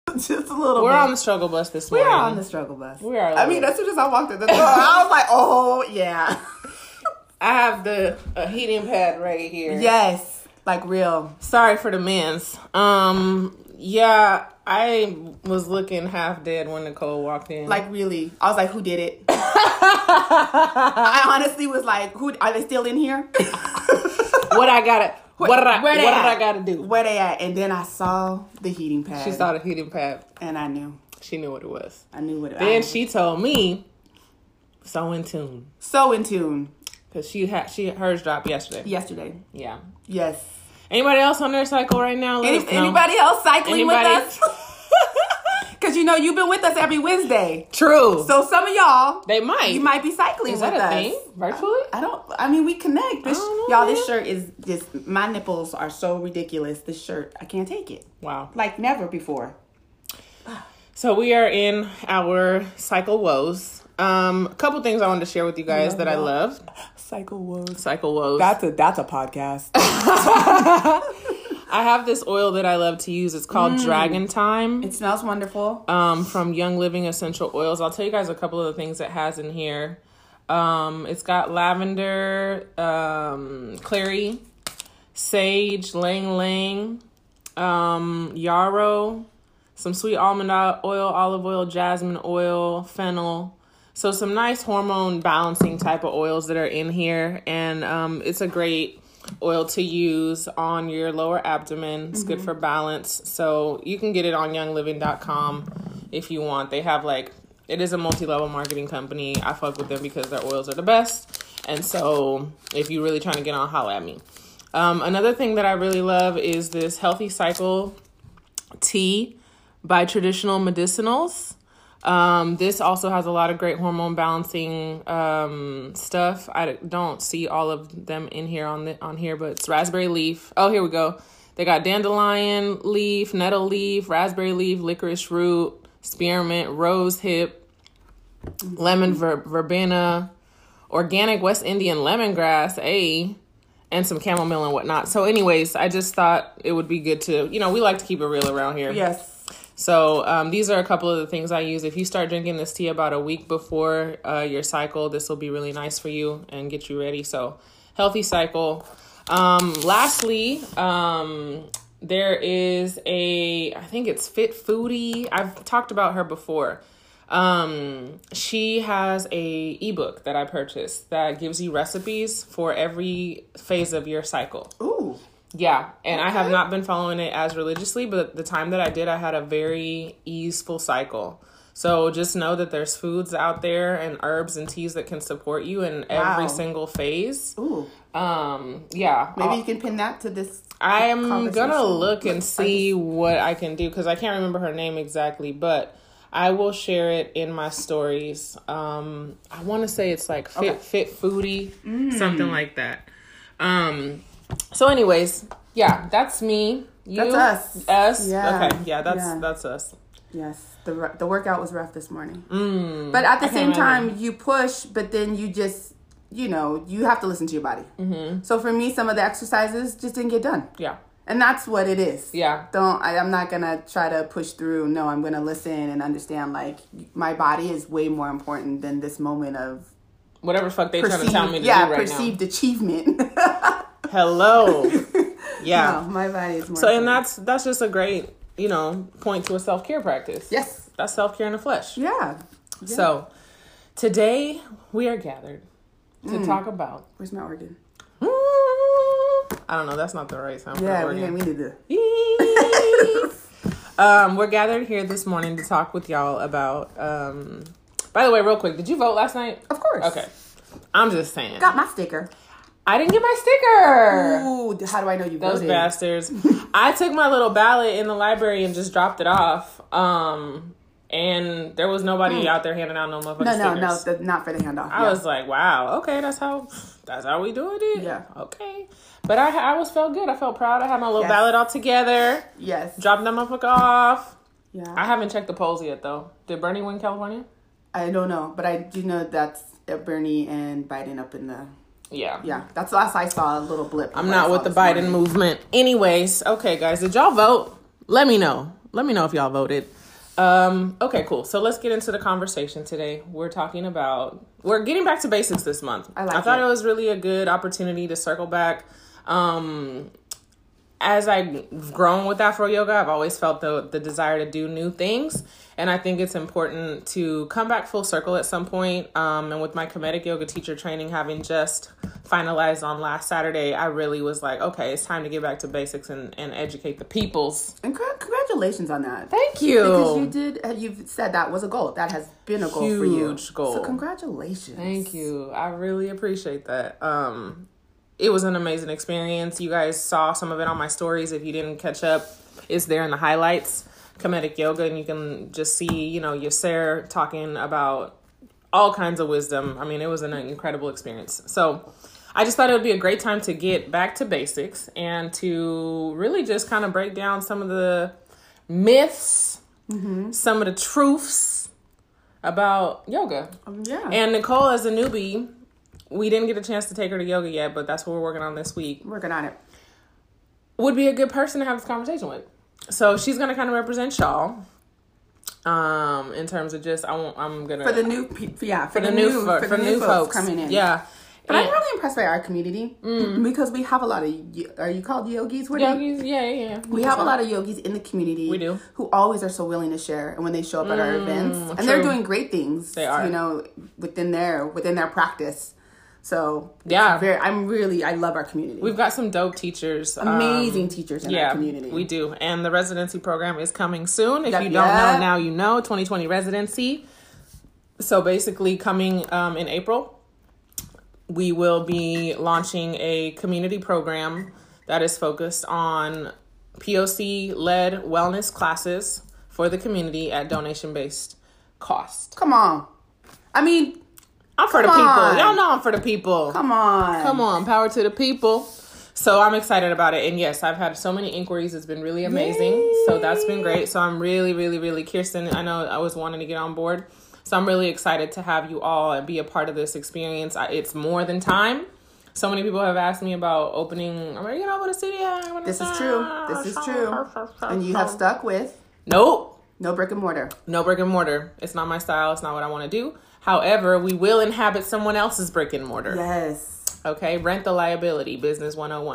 Just a little We're bit. on the struggle bus this morning. We are on the struggle bus. We are. I mean, as soon as I walked in the door, I was like, oh, yeah. I have the heating pad right here. Yes. Like real. Sorry for the mens. Yeah, I was looking half dead when Nicole walked in. Like really. I was like, who did it? I honestly was like, who are they still in here? What did I gotta do? Where they at? And then I saw the heating pad. She saw the heating pad. And I knew. She knew what it was. I knew what it was. Then she told me, so in tune. So in tune. Because hers dropped yesterday. Yesterday. Yeah. Yes. Anybody else on their cycle right now? Anybody else cycling with us? Because you've been with us every Wednesday. True. So some of y'all, you might be cycling with us. Is that a thing? Virtually? We connect. This shirt is just, my nipples are so ridiculous. This shirt, I can't take it. Wow. Like never before. So we are in our cycle woes. A couple things I wanted to share with you guys that I love. Cycle woes. That's a podcast. I have this oil that I love to use. It's called Dragon Time. It smells wonderful. From Young Living Essential Oils. I'll tell you guys a couple of the things it has in here. It's got lavender, clary, sage, lang lang, yarrow, some sweet almond oil, olive oil, jasmine oil, fennel. So some nice hormone balancing type of oils that are in here. And it's a great oil to use on your lower abdomen. It's good for balance. So you can get it on youngliving.com if you want. They have it is a multi-level marketing company. I fuck with them because their oils are the best. And so if you're really trying to get on, holla at me. Another thing that I really love is this Healthy Cycle tea by Traditional Medicinals. This also has a lot of great hormone balancing stuff. I don't see all of them in here on here, but it's raspberry leaf. Oh, here we go. They got dandelion leaf, nettle leaf, raspberry leaf, licorice root, spearmint, rose hip, lemon verbena, organic West Indian lemongrass, and some chamomile and whatnot. So anyways, I just thought it would be good to, we like to keep it real around here. Yes. So these are a couple of the things I use. If you start drinking this tea about a week before your cycle, this will be really nice for you and get you ready. So Healthy Cycle. Lastly, there is I think it's Fit Foodie. I've talked about her before. She has a ebook that I purchased that gives you recipes for every phase of your cycle. Ooh. Yeah, and I have not been following it as religiously, but the time that I did, I had a very easeful cycle. So just know that there's foods out there and herbs and teas that can support you in every single phase. Ooh. Yeah. Maybe you can pin that to this. I am going to look and see what I can do because I can't remember her name exactly, but I will share it in my stories. I want to say it's like Fit Foodie, something like that. So anyways, yeah, that's me. You, that's us. Us? Yeah. Okay, yeah, that's us. Yes, the workout was rough this morning. But at the same time, you push, but then you just, you have to listen to your body. Mm-hmm. So for me, some of the exercises just didn't get done. Yeah. And that's what it is. Yeah. I'm not going to try to push through. No, I'm going to listen and understand, my body is way more important than this moment of whatever the fuck they trying to tell me to do right now. Perceived achievement. Hello. Yeah. No, my body is more important. And that's just a great, point to a self-care practice. Yes. That's self-care in the flesh. Yeah. So today we are gathered to talk about. Where's my organ? I don't know. That's not the right sound. Yeah, we need to. We're gathered here this morning to talk with y'all about. By the way, real quick, did you vote last night? Of course. Okay. I'm just saying. Got my sticker. I didn't get my sticker. Ooh, how do I know you voted? Those bastards. I took my little ballot in the library and just dropped it off. And there was nobody out there handing out no motherfucking stickers. No, not for the handoff. I was like, wow, okay, that's how we do it. Yeah. Okay. But I felt good. I felt proud. I had my little ballot all together. Yes. Dropped that motherfucker off. Yeah. I haven't checked the polls yet, though. Did Bernie win California? I don't know, but I do know that's Bernie and Biden up in the... Yeah. Yeah, that's the last I saw, a little blip. I'm not with the Biden movement. Anyways, okay, guys, did y'all vote? Let me know. Let me know if y'all voted. Okay, cool. So let's get into the conversation today. We're getting back to basics this month. I thought it was really a good opportunity to circle back. As I've grown with Afro yoga, I've always felt the desire to do new things. And I think it's important to come back full circle at some point. And with my Kemetic yoga teacher training having just finalized on last Saturday, I really was like, okay, it's time to get back to basics and educate the peoples. And congratulations on that. Thank you. Because you've said that was a goal. That has been a goal for you. Huge goal. So congratulations. Thank you. I really appreciate that. It was an amazing experience. You guys saw some of it on my stories. If you didn't catch up, it's there in the highlights, Kemetic yoga, and you can just see, Yasser talking about all kinds of wisdom. I mean, it was an incredible experience. So I just thought it would be a great time to get back to basics and to really just kind of break down some of the myths, some of the truths about yoga. Yeah. And Nicole, as a newbie, we didn't get a chance to take her to yoga yet, but that's what we're working on this week. Working on it. Would be a good person to have this conversation with. So she's going to kind of represent y'all. In terms of just, I'm going to... For the new folks coming in. Yeah. But I'm really impressed by our community because we have a lot of, are you called yogis? Yogis, yeah. We have a lot of yogis in the community. We do. Who always are so willing to share and when they show up at our events. And they're doing great things. They are. Within their practice. So yeah, I love our community. We've got some dope teachers, amazing teachers in our community. We do, and the residency program is coming soon. If you don't know now, 2020 residency. So basically, coming in April, we will be launching a community program that is focused on POC-led wellness classes for the community at donation-based cost. Come on, I mean. I'm for the people. Y'all know I'm for the people. Come on. Power to the people. So I'm excited about it. And yes, I've had so many inquiries. It's been really amazing. Yay. So that's been great. So I'm really, really, really, Kirsten, I know I was wanting to get on board. So I'm really excited to have you all and be a part of this experience. It's more than time. So many people have asked me about opening. I'm like, what a studio. This is true. And you have stuck with? Nope. No brick and mortar. No brick and mortar. It's not my style. It's not what I want to do. However, we will inhabit someone else's brick and mortar. Yes. Okay. Rent the liability, business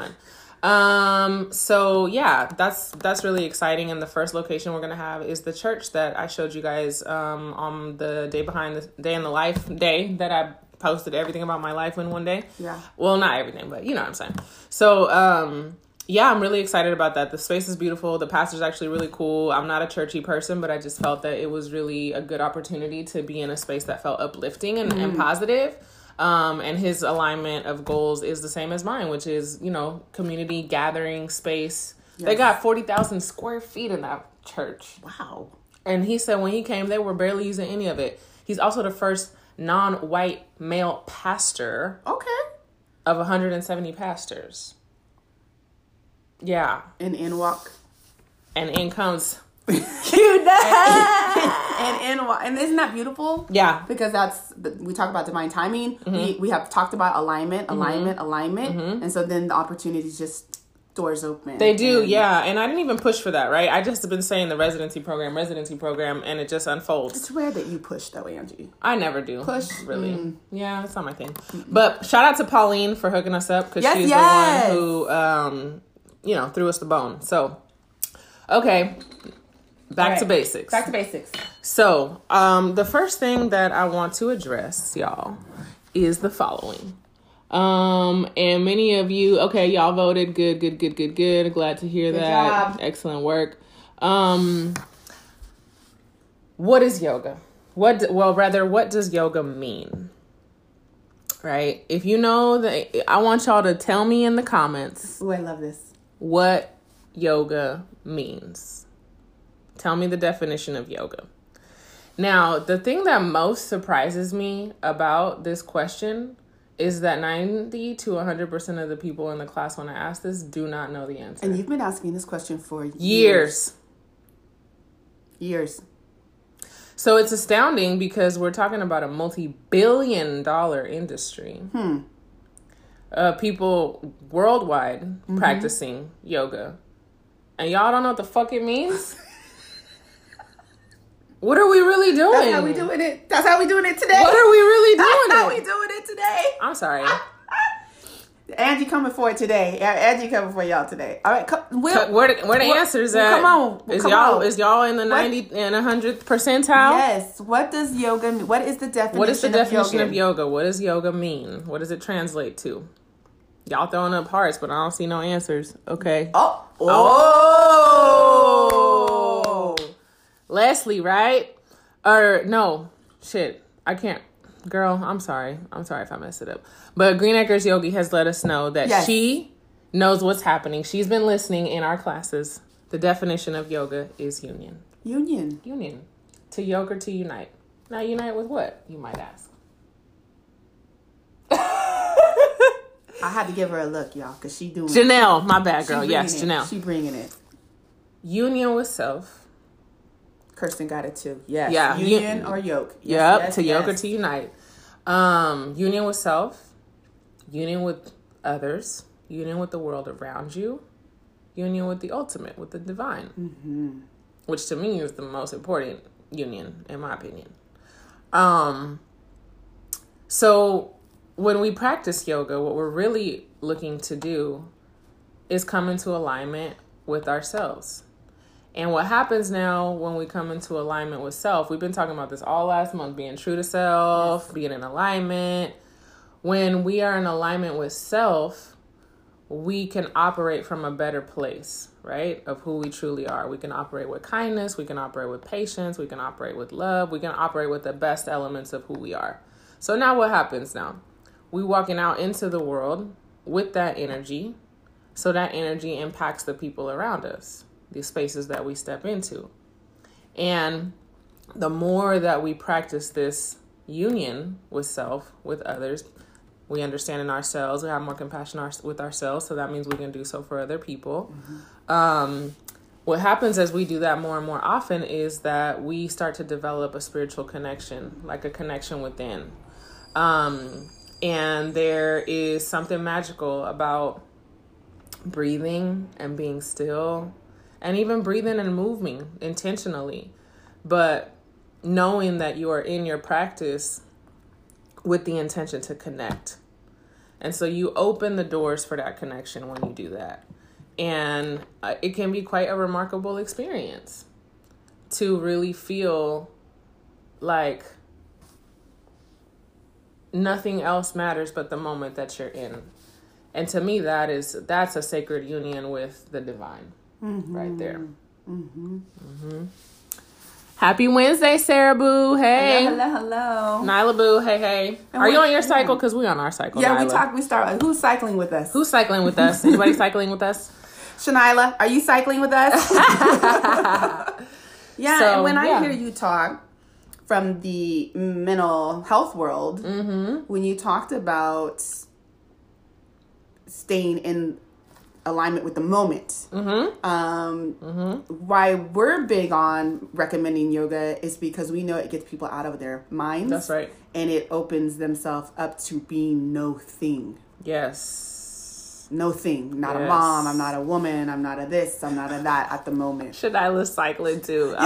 101. So yeah, that's really exciting. And the first location we're going to have is the church that I showed you guys, on the day in the life day that I posted everything about my life in one day. Yeah. Well, not everything, but you know what I'm saying. So, yeah, I'm really excited about that. The space is beautiful. The pastor's actually really cool. I'm not a churchy person, but I just felt that it was really a good opportunity to be in a space that felt uplifting and positive. And his alignment of goals is the same as mine, which is, community gathering space. Yes. They got 40,000 square feet in that church. Wow. And he said when he came, they were barely using any of it. He's also the first non-white male pastor. Okay. Of 170 pastors. Yeah. And in walk. And in comes. And isn't that beautiful? Yeah. Because we talk about divine timing. Mm-hmm. We have talked about alignment. Mm-hmm. And so then the opportunities just doors open. They do, yeah. And I didn't even push for that, right? I just have been saying the residency program, and it just unfolds. It's rare that you push though, Angie. I never do. Push. Really. Yeah, it's not my thing. Mm-mm. But shout out to Pauline for hooking us up because she's the one who, threw us the bone. So, okay. Back to basics. Back to basics. So, the first thing that I want to address, y'all, is the following. And many of you, okay, y'all voted. Good. Glad to hear that. Job. Excellent work. What is yoga? What does yoga mean? Right? If you know that, I want y'all to tell me in the comments. Oh, I love this. What yoga means. Tell me the definition of yoga. Now, the thing that most surprises me about this question is that 90 to 100% of the people in the class when I ask this do not know the answer. And you've been asking this question for years. Years. So it's astounding because we're talking about a multi-billion-dollar industry. People worldwide practicing yoga. And y'all don't know what the fuck it means? What are we really doing? That's how we doing it. That's how we doing it today. What are we really doing? That's how we doing it today. I'm sorry. Angie coming for it today. Angie coming for y'all today. All right, where the answers at? Come on. Is y'all in the 90 and 100th percentile? Yes. What does yoga mean? What is the definition? What is the definition of yoga? What does yoga mean? What does it translate to? Y'all throwing up hearts, but I don't see no answers. Okay. Oh. Leslie, right? Or no, shit. I can't. Girl, I'm sorry. I'm sorry if I messed it up. But Green Acres Yogi has let us know that she knows what's happening. She's been listening in our classes. The definition of yoga is union. Union. To yoke or to unite. Now, unite with what, you might ask? I had to give her a look, y'all, because she doing Janelle, my bad, girl. Yes, Janelle. She bringing it. Union with self. Kirsten got it too. Yes. Yeah. Union or yoke. Yes, yoke or to unite. Union with self. Union with others. Union with the world around you. Union with the ultimate, with the divine. Mm-hmm. Which to me is the most important union, in my opinion. So when we practice yoga, what we're really looking to do is come into alignment with ourselves. And what happens now when we come into alignment with self, we've been talking about this all last month, being true to self, being in alignment. When we are in alignment with self, we can operate from a better place, right? Of who we truly are. We can operate with kindness. We can operate with patience. We can operate with love. We can operate with the best elements of who we are. So now what happens now? We walking out into the world with that energy. So that energy impacts the people around us, the spaces that we step into. And the more that we practice this union with self, with others, we understand in ourselves, we have more compassion with ourselves. So that means we can do so for other people. Mm-hmm. What happens as we do that more and more often is that we start to develop a spiritual connection, like a connection within. And there is something magical about breathing and being still, and even breathing and moving intentionally, but knowing that you are in your practice with the intention to connect. And so you open the doors for that connection when you do that. And it can be quite a remarkable experience to really feel like nothing else matters but the moment that you're in. And to me, that's a sacred union with the divine. Mm-hmm. Right there. Mm-hmm. Mm-hmm. Happy Wednesday, Sarah Boo. Hey. Hello. Nyla Boo. Hey. Are you on your cycle? Because we're on our cycle. Yeah, Nyla. we start. Who's cycling with us? Anybody cycling with us? Shanila, are you cycling with us? Yeah, so, and when I hear you talk from the mental health world, mm-hmm. when you talked about staying in alignment with the moment. Mm-hmm. Why we're big on recommending yoga is because we know it gets people out of their minds. That's right. And it opens themselves up to being no thing. Yes. No thing. Not a mom. I'm not a woman. I'm not a this. I'm not a that at the moment. Should I list cycling too?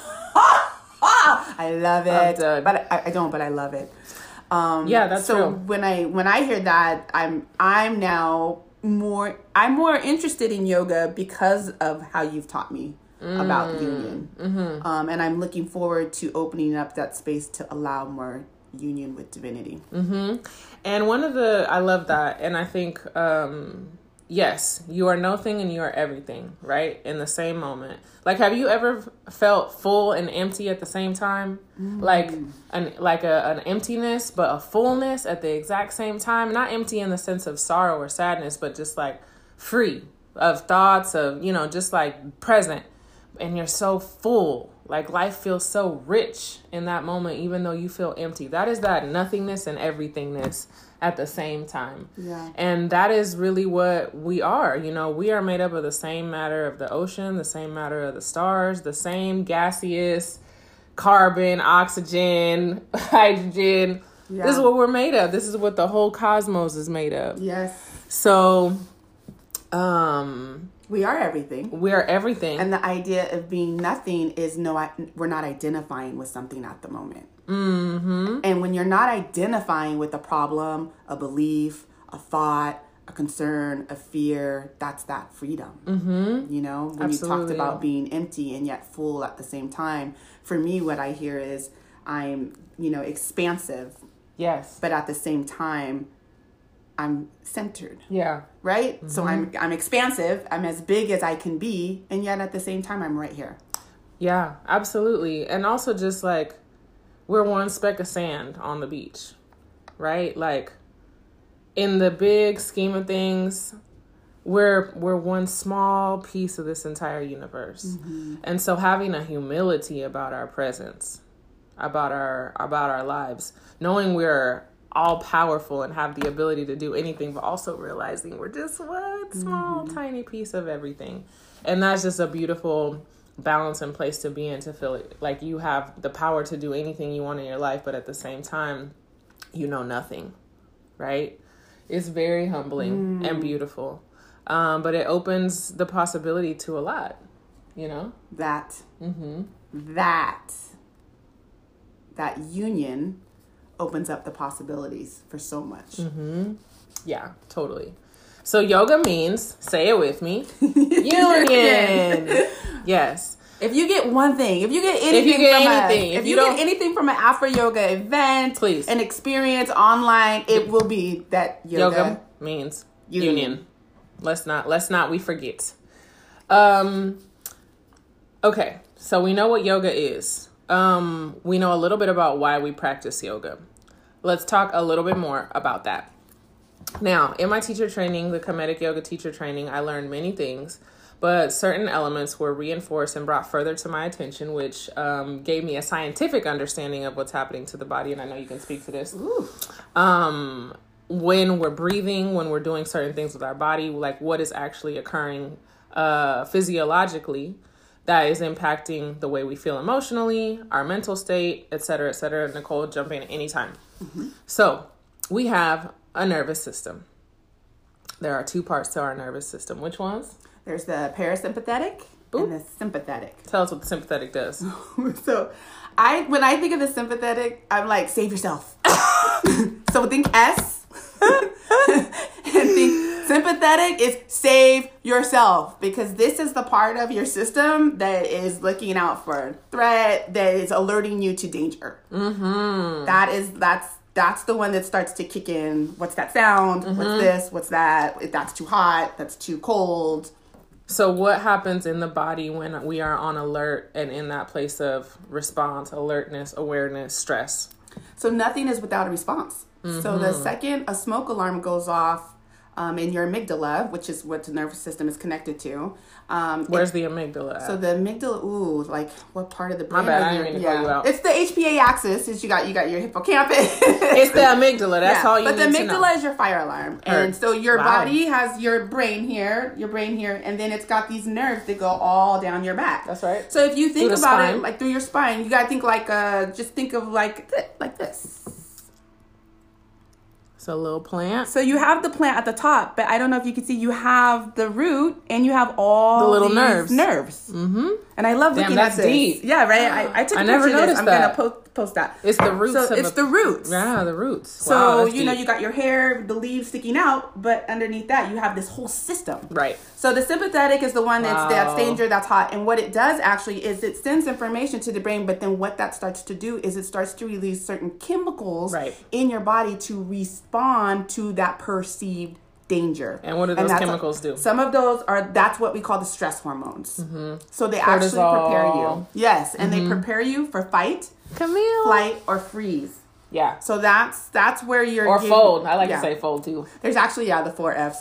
I love it. But I don't, but I love it. That's so true. when I hear that, I'm now more interested in yoga because of how you've taught me about union. Mm-hmm. And I'm looking forward to opening up that space to allow more union with divinity. Mm-hmm. And I love that. And I think, yes, you are nothing and you are everything, right? In the same moment. Like, have you ever felt full and empty at the same time? Like an emptiness, but a fullness at the exact same time. Not empty in the sense of sorrow or sadness, but just like free of thoughts of, just like present. And you're so full. Like life feels so rich in that moment, even though you feel empty. That is that nothingness and everythingness at the same time. Yeah. And that is really what we are. We are made up of the same matter of the ocean, the same matter of the stars, the same gaseous carbon, oxygen, hydrogen. Yeah. This is what we're made of. This is what the whole cosmos is made of. Yes. So, We are everything. We are everything. And the idea of being nothing is we're not identifying with something at the moment. Mm-hmm. And when you're not identifying with a problem, a belief, a thought, a concern, a fear, that's that freedom. Mm-hmm. You know, when Absolutely. you talked about being empty and yet full at the same time, for me, what I hear is I'm, expansive. Yes. But at the same time, I'm centered. Yeah. Right? Mm-hmm. So I'm expansive. I'm as big as I can be. And yet at the same time, I'm right here. Yeah, absolutely. And also just like, we're one speck of sand on the beach, right? Like, in the big scheme of things, we're one small piece of this entire universe. Mm-hmm. And so having a humility about our presence, about our lives, knowing we're all powerful and have the ability to do anything, but also realizing we're just one small, tiny piece of everything. And that's just a beautiful balance and place to be in, to feel like you have the power to do anything you want in your life, but at the same time, you know nothing, right? It's very humbling and beautiful. But it opens the possibility to a lot, That union opens up the possibilities for so much. Mm-hmm. Yeah, totally. So yoga means, say it with me, union. Yes. If you get one thing, if you get anything from an Afro Yoga event, please, an experience online, it will be that yoga means union. Let's not we forget. Okay, so we know what yoga is. We know a little bit about why we practice yoga. Let's talk a little bit more about that. Now, in my teacher training, the Kemetic Yoga teacher training, I learned many things, but certain elements were reinforced and brought further to my attention, which gave me a scientific understanding of what's happening to the body. And I know you can speak to this. When we're breathing, when we're doing certain things with our body, like what is actually occurring physiologically that is impacting the way we feel emotionally, our mental state, et cetera, et cetera. Nicole, jump in at any time. Mm-hmm. So we have a nervous system. There are two parts to our nervous system. Which ones? There's the parasympathetic and the sympathetic. Tell us what the sympathetic does. So when I think of the sympathetic, I'm like, save yourself. So think S. And think sympathetic is save yourself, because this is the part of your system that is looking out for a threat, that is alerting you to danger. Mm-hmm. That's the one that starts to kick in. What's that sound? Mm-hmm. What's this? What's that? If that's too hot, that's too cold. So what happens in the body when we are on alert and in that place of response, alertness, awareness, stress? So nothing is without a response. Mm-hmm. So the second a smoke alarm goes off in your amygdala, which is what the nervous system is connected to. Where's the amygdala at? So the amygdala, like what part of the brain? My bad, I didn't mean to call you out. It's the HPA axis. Is you got your hippocampus. It's the amygdala. That's all you need to know. But the amygdala is your fire alarm. And so your body has your brain here, and then it's got these nerves that go all down your back. That's right. So if you think about it, like through your spine, you got to think just think of like this. So a little plant. So you have the plant at the top, but I don't know if you can see, you have the root and you have all the little nerves. Mm-hmm. And I love looking at this. Deep. Yeah, right. I took a picture of this. I'm going to post that. It's the roots. So it's the roots. Yeah, the roots. So, wow, you got your hair, the leaves sticking out, but underneath that, you have this whole system. Right. So the sympathetic is the one that's danger, that's hot. And what it does actually is it sends information to the brain, but then what that starts to do is it starts to release certain chemicals in your body to respond to that perceived danger. And what do those chemicals do? Some of those that's what we call the stress hormones. Mm-hmm. So they actually prepare you. Yes, and they prepare you for fight, flight, or freeze. Yeah. So that's where you're... Or fold. I like to say fold too. There's actually, the 4 Fs.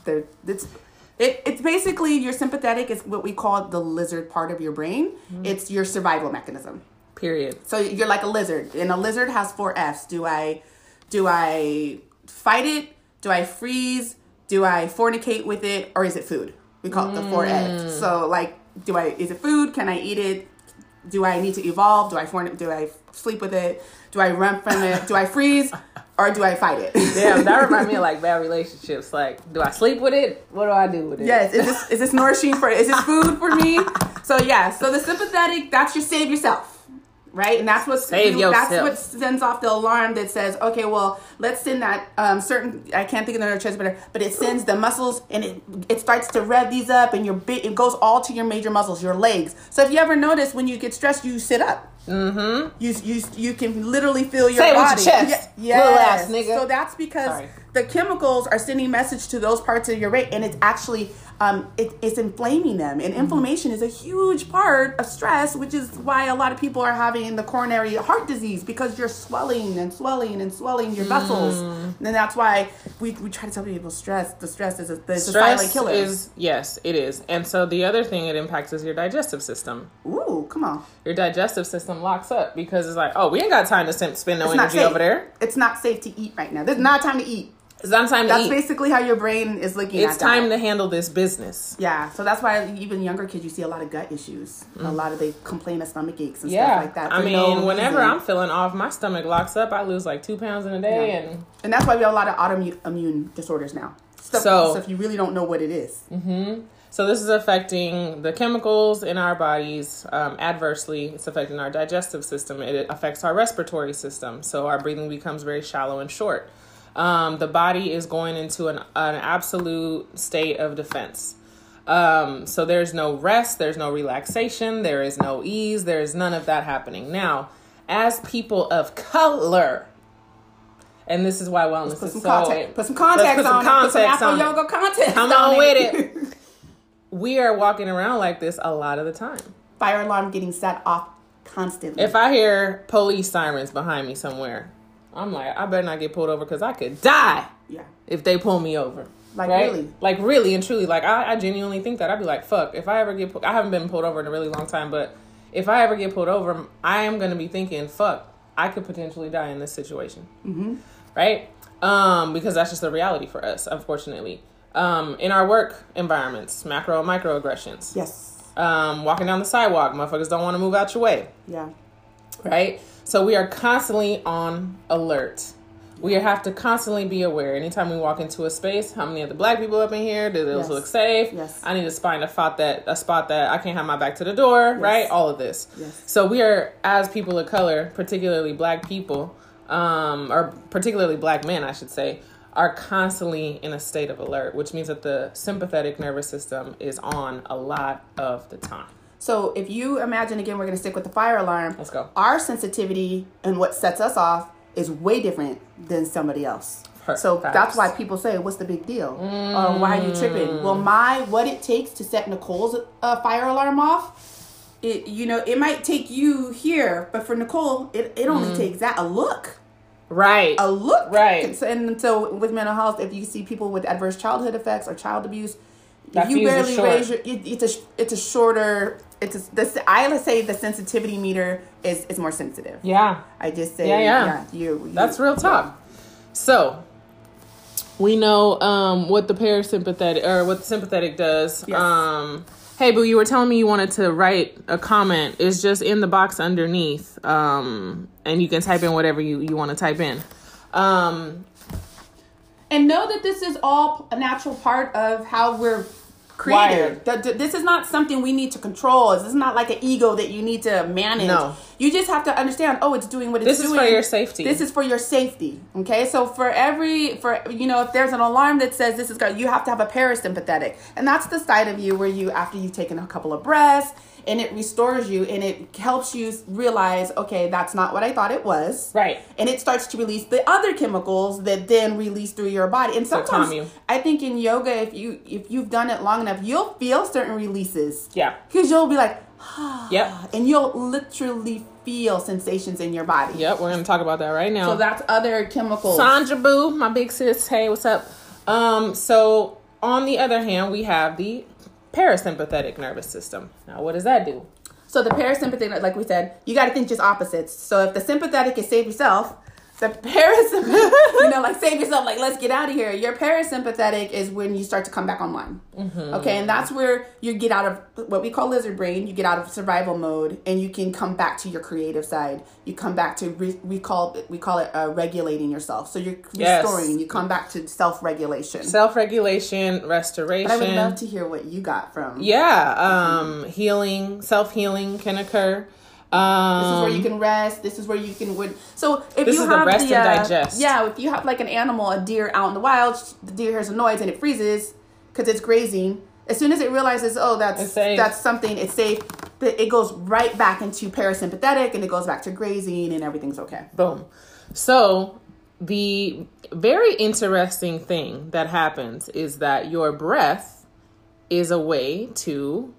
It's basically your sympathetic is what we call the lizard part of your brain. Mm-hmm. It's your survival mechanism. Period. So you're like a lizard, and a lizard has 4 Fs. Do I fight it? Do I freeze? Do I fornicate with it? Or is it food? We call it the 4 Fs. So like, is it food? Can I eat it? Do I need to evolve? Do I sleep with it? Do I run from it? Do I freeze? or do I fight it? Damn, that reminds me of like bad relationships. Like, do I sleep with it? What do I do with it? Yes, is this nourishing is this food for me? So so the sympathetic, that's your save yourself. Right, and that's what sends off the alarm that says, okay, well, let's send that certain. I can't think of the neurotransmitter, but it sends the muscles, and it starts to rev these up, and it goes all to your major muscles, your legs. So if you ever notice when you get stressed, you sit up. Mm-hmm. You can literally feel your body. With your chest. Yes. Little ass nigga. So that's because the chemicals are sending message to those parts of your brain, and it's actually it's inflaming them. And inflammation is a huge part of stress, which is why a lot of people are having the coronary heart disease, because you're swelling and swelling and swelling your vessels. And that's why we try to tell people the stress is a silent killer. Yes, it is. And so the other thing it impacts is your digestive system. Ooh, come on. Your digestive system locks up because it's like, oh, we ain't got time to spend no energy over there. It's not safe to eat right now. There's not time to eat. It's not time to eat. That's basically how your brain is looking at that. It's time to handle this business. Yeah, so that's why even younger kids, you see a lot of gut issues. A lot of they complain of stomach aches and stuff like that. I mean, whenever I'm feeling off, my stomach locks up. I lose like 2 pounds in a day. And that's why we have a lot of autoimmune disorders now. Stuff you really don't know what it is. Mm-hmm. So this is affecting the chemicals in our bodies adversely. It's affecting our digestive system. It affects our respiratory system. So our breathing becomes very shallow and short. The body is going into an absolute state of defense. So there's no rest, there's no relaxation, there is no ease, there's none of that happening. Now, as people of color, and this is why wellness is so... Put some context on it. Put some Afro Yoga context Come on with it. We are walking around like this a lot of the time. Fire alarm getting set off constantly. If I hear police sirens behind me somewhere, I'm like, I better not get pulled over because I could die if they pull me over. Like really and truly. Like I genuinely think that. I'd be like, fuck, if I ever get I haven't been pulled over in a really long time, but if I ever get pulled over, I am going to be thinking, fuck, I could potentially die in this situation. Mm-hmm. Right? Because that's just the reality for us, unfortunately. In our work environments, macro and microaggressions. Yes. Walking down the sidewalk, motherfuckers don't want to move out your way. Yeah. Right? So we are constantly on alert. We have to constantly be aware. Anytime we walk into a space, how many of the black people up in here? Do those look safe? Yes. I need to find a spot that I can't have my back to the door, right? All of this. Yes. So we are, as people of color, particularly black people, or particularly black men, I should say, are constantly in a state of alert, which means that the sympathetic nervous system is on a lot of the time. So if you imagine, again, we're going to stick with the fire alarm. Let's go. Our sensitivity and what sets us off is way different than somebody else. So that's why people say, what's the big deal? Or why are you tripping? Well, what it takes to set Nicole's fire alarm off, it might take you here, but for Nicole, it only takes that, a look. Right. A look. Right. And so with mental health, if you see people with adverse childhood effects or child abuse, that if you barely raise it's a shorter... I would say the sensitivity meter is more sensitive. Yeah. I just say, you that's real talk. Yeah. So we know what the parasympathetic or what the sympathetic does. Yes. Hey, boo, you were telling me you wanted to write a comment. It's just in the box underneath, and you can type in whatever you want to type in. And know that this is all a natural part of how we're created. This is not something we need to control. This is not like an ego that you need to manage. No. You just have to understand, it's doing what it's doing. This is for your safety. This is for your safety. Okay? So if there's an alarm that says this is good, you have to have a parasympathetic. And that's the side of you where after you've taken a couple of breaths, and it restores you and it helps you realize, okay, that's not what I thought it was. Right. And it starts to release the other chemicals that then release through your body. And sometimes I think in yoga, if you've done it long enough, you'll feel certain releases. Yeah. Because you'll be like, yep. And you'll literally feel sensations in your body. Yep, we're going to talk about that right now. So that's other chemicals. Sandra Boo, my big sis. Hey, what's up? So on the other hand, we have the parasympathetic nervous system. Now, what does that do? So the parasympathetic, like we said, you got to think just opposites. So if the sympathetic is save yourself, The parasympathetic, like save yourself, like let's get out of here. Your parasympathetic is when you start to come back online. Okay, and that's where you get out of what we call lizard brain. You get out of survival mode, and you can come back to your creative side. You come back to we call it regulating yourself. So you're restoring. You come back to self-regulation, restoration. But I would love to hear what you got from. Healing, self-healing can occur. This is where you can rest. This is where you can So if this you is have the rest and digest. Yeah, if you have like an animal, a deer out in the wild, the deer hears a noise and it freezes because it's grazing. As soon as it realizes, that's something, it's safe, it goes right back into parasympathetic and it goes back to grazing and everything's okay. Boom. So the very interesting thing that happens is that your breath is a way to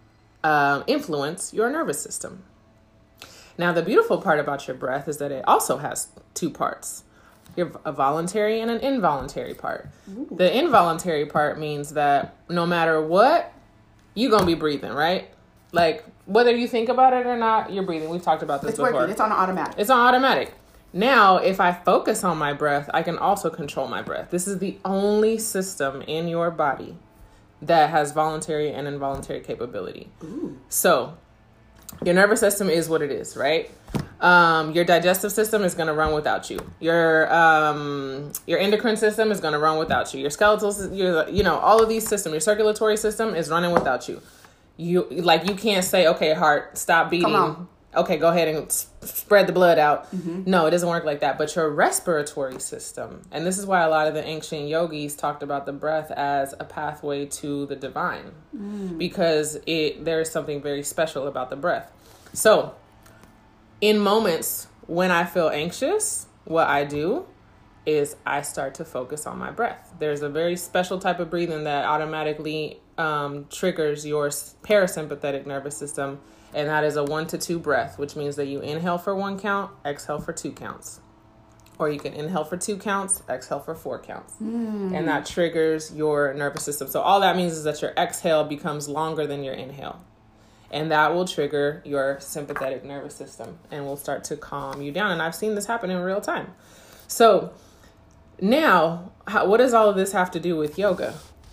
influence your nervous system. Now, the beautiful part about your breath is that it also has two parts. You have a voluntary and an involuntary part. Ooh. The involuntary part means that no matter what, you're going to be breathing, right? Like, whether you think about it or not, you're breathing. We've talked about this before. Working. It's on automatic. It's on automatic. Now, if I focus on my breath, I can also control my breath. This is the only system in your body that has voluntary and involuntary capability. Ooh. So your nervous system is what it is, right? Your digestive system is going to run without you. Your endocrine system is going to run without you. Your skeletal, all of these systems, your circulatory system is running without you. You can't say, okay, heart, stop beating. Come on. Okay, go ahead and spread the blood out. Mm-hmm. No, it doesn't work like that. But your respiratory system, and this is why a lot of the ancient yogis talked about the breath as a pathway to the divine, because there is something very special about the breath. So, in moments when I feel anxious, what I do is I start to focus on my breath. There's a very special type of breathing that automatically triggers your parasympathetic nervous system. And that is a 1 to 2 breath, which means that you inhale for 1 count, exhale for 2 counts. Or you can inhale for 2 counts, exhale for 4 counts. And that triggers your nervous system. So all that means is that your exhale becomes longer than your inhale. And that will trigger your sympathetic nervous system and will start to calm you down. And I've seen this happen in real time. So now, what does all of this have to do with yoga?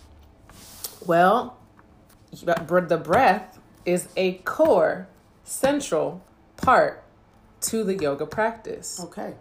Well, the breath is a core, central part to the yoga practice. Okay.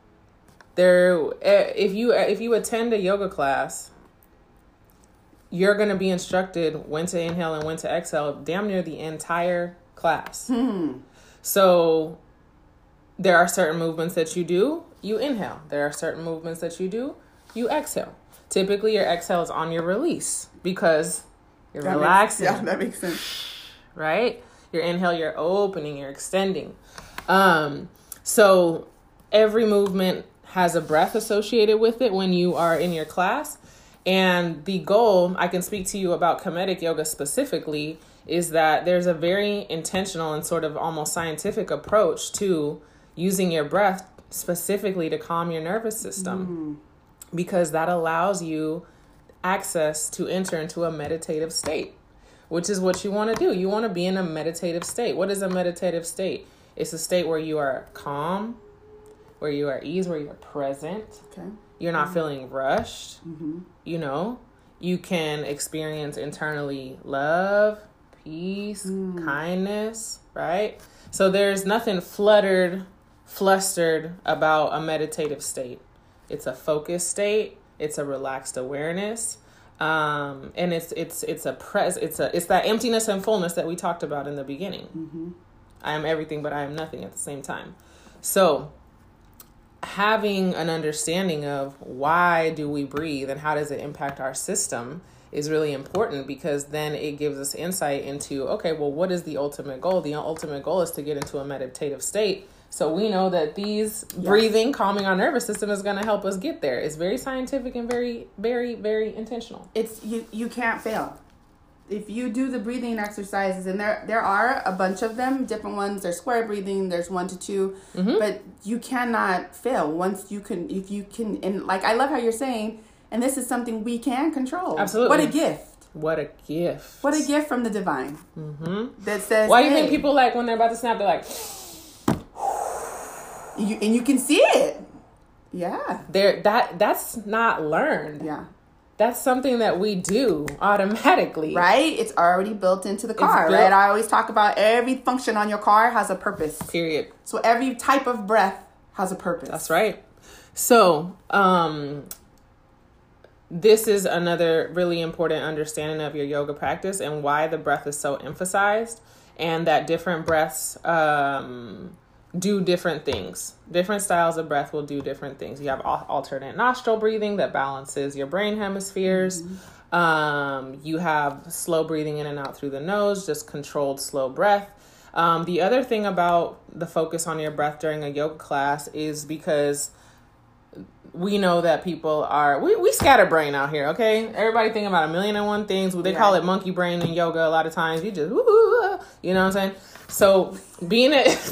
If you attend a yoga class, you're going to be instructed when to inhale and when to exhale damn near the entire class. So there are certain movements that you do, you inhale. There are certain movements that you do, you exhale. Typically, your exhale is on your release because you're relaxing. That makes sense. Right? Your inhale, you're opening, you're extending. So every movement has a breath associated with it when you are in your class. And the goal, I can speak to you about Kemetic yoga specifically, is that there's a very intentional and sort of almost scientific approach to using your breath specifically to calm your nervous system, because that allows you access to enter into a meditative state, which is what you want to do. You want to be in a meditative state. What is a meditative state? It's a state where you are calm, where you are ease, where you're present. Okay. You're not feeling rushed. You can experience internally love, peace, kindness, right? So there's nothing flustered about a meditative state. It's a focused state. It's a relaxed awareness. And it's that emptiness and fullness that we talked about in the beginning. I am everything, but I am nothing at the same time. So having an understanding of why do we breathe and how does it impact our system is really important, because then it gives us insight into, okay, well, what is the ultimate goal? The ultimate goal is to get into a meditative state. So we know that breathing, calming our nervous system is going to help us get there. It's very scientific and very, very, very intentional. It's you can't fail. If you do the breathing exercises, and there are a bunch of them, different ones. There's square breathing. There's 1 to 2, but you cannot fail if you can. And like, I love how you're saying, and this is something we can control. Absolutely. What a gift. What a gift. What a gift from the divine. That says, why do you think people, like, when they're about to snap, they're like, you can see it. Yeah. That's not learned. Yeah. That's something that we do automatically. Right? It's already built into the car, right? I always talk about every function on your car has a purpose. Period. So every type of breath has a purpose. That's right. So, this is another really important understanding of your yoga practice and why the breath is so emphasized, and that different breaths do different things. Different styles of breath will do different things. You have alternate nostril breathing that balances your brain hemispheres. You have slow breathing in and out through the nose, just controlled slow breath. The other thing about the focus on your breath during a yoga class is because we know that people are, we scatterbrain out here, okay? Everybody thinking about 1,000,001 things. They call it monkey brain in yoga a lot of times. You just, you know what I'm saying? So being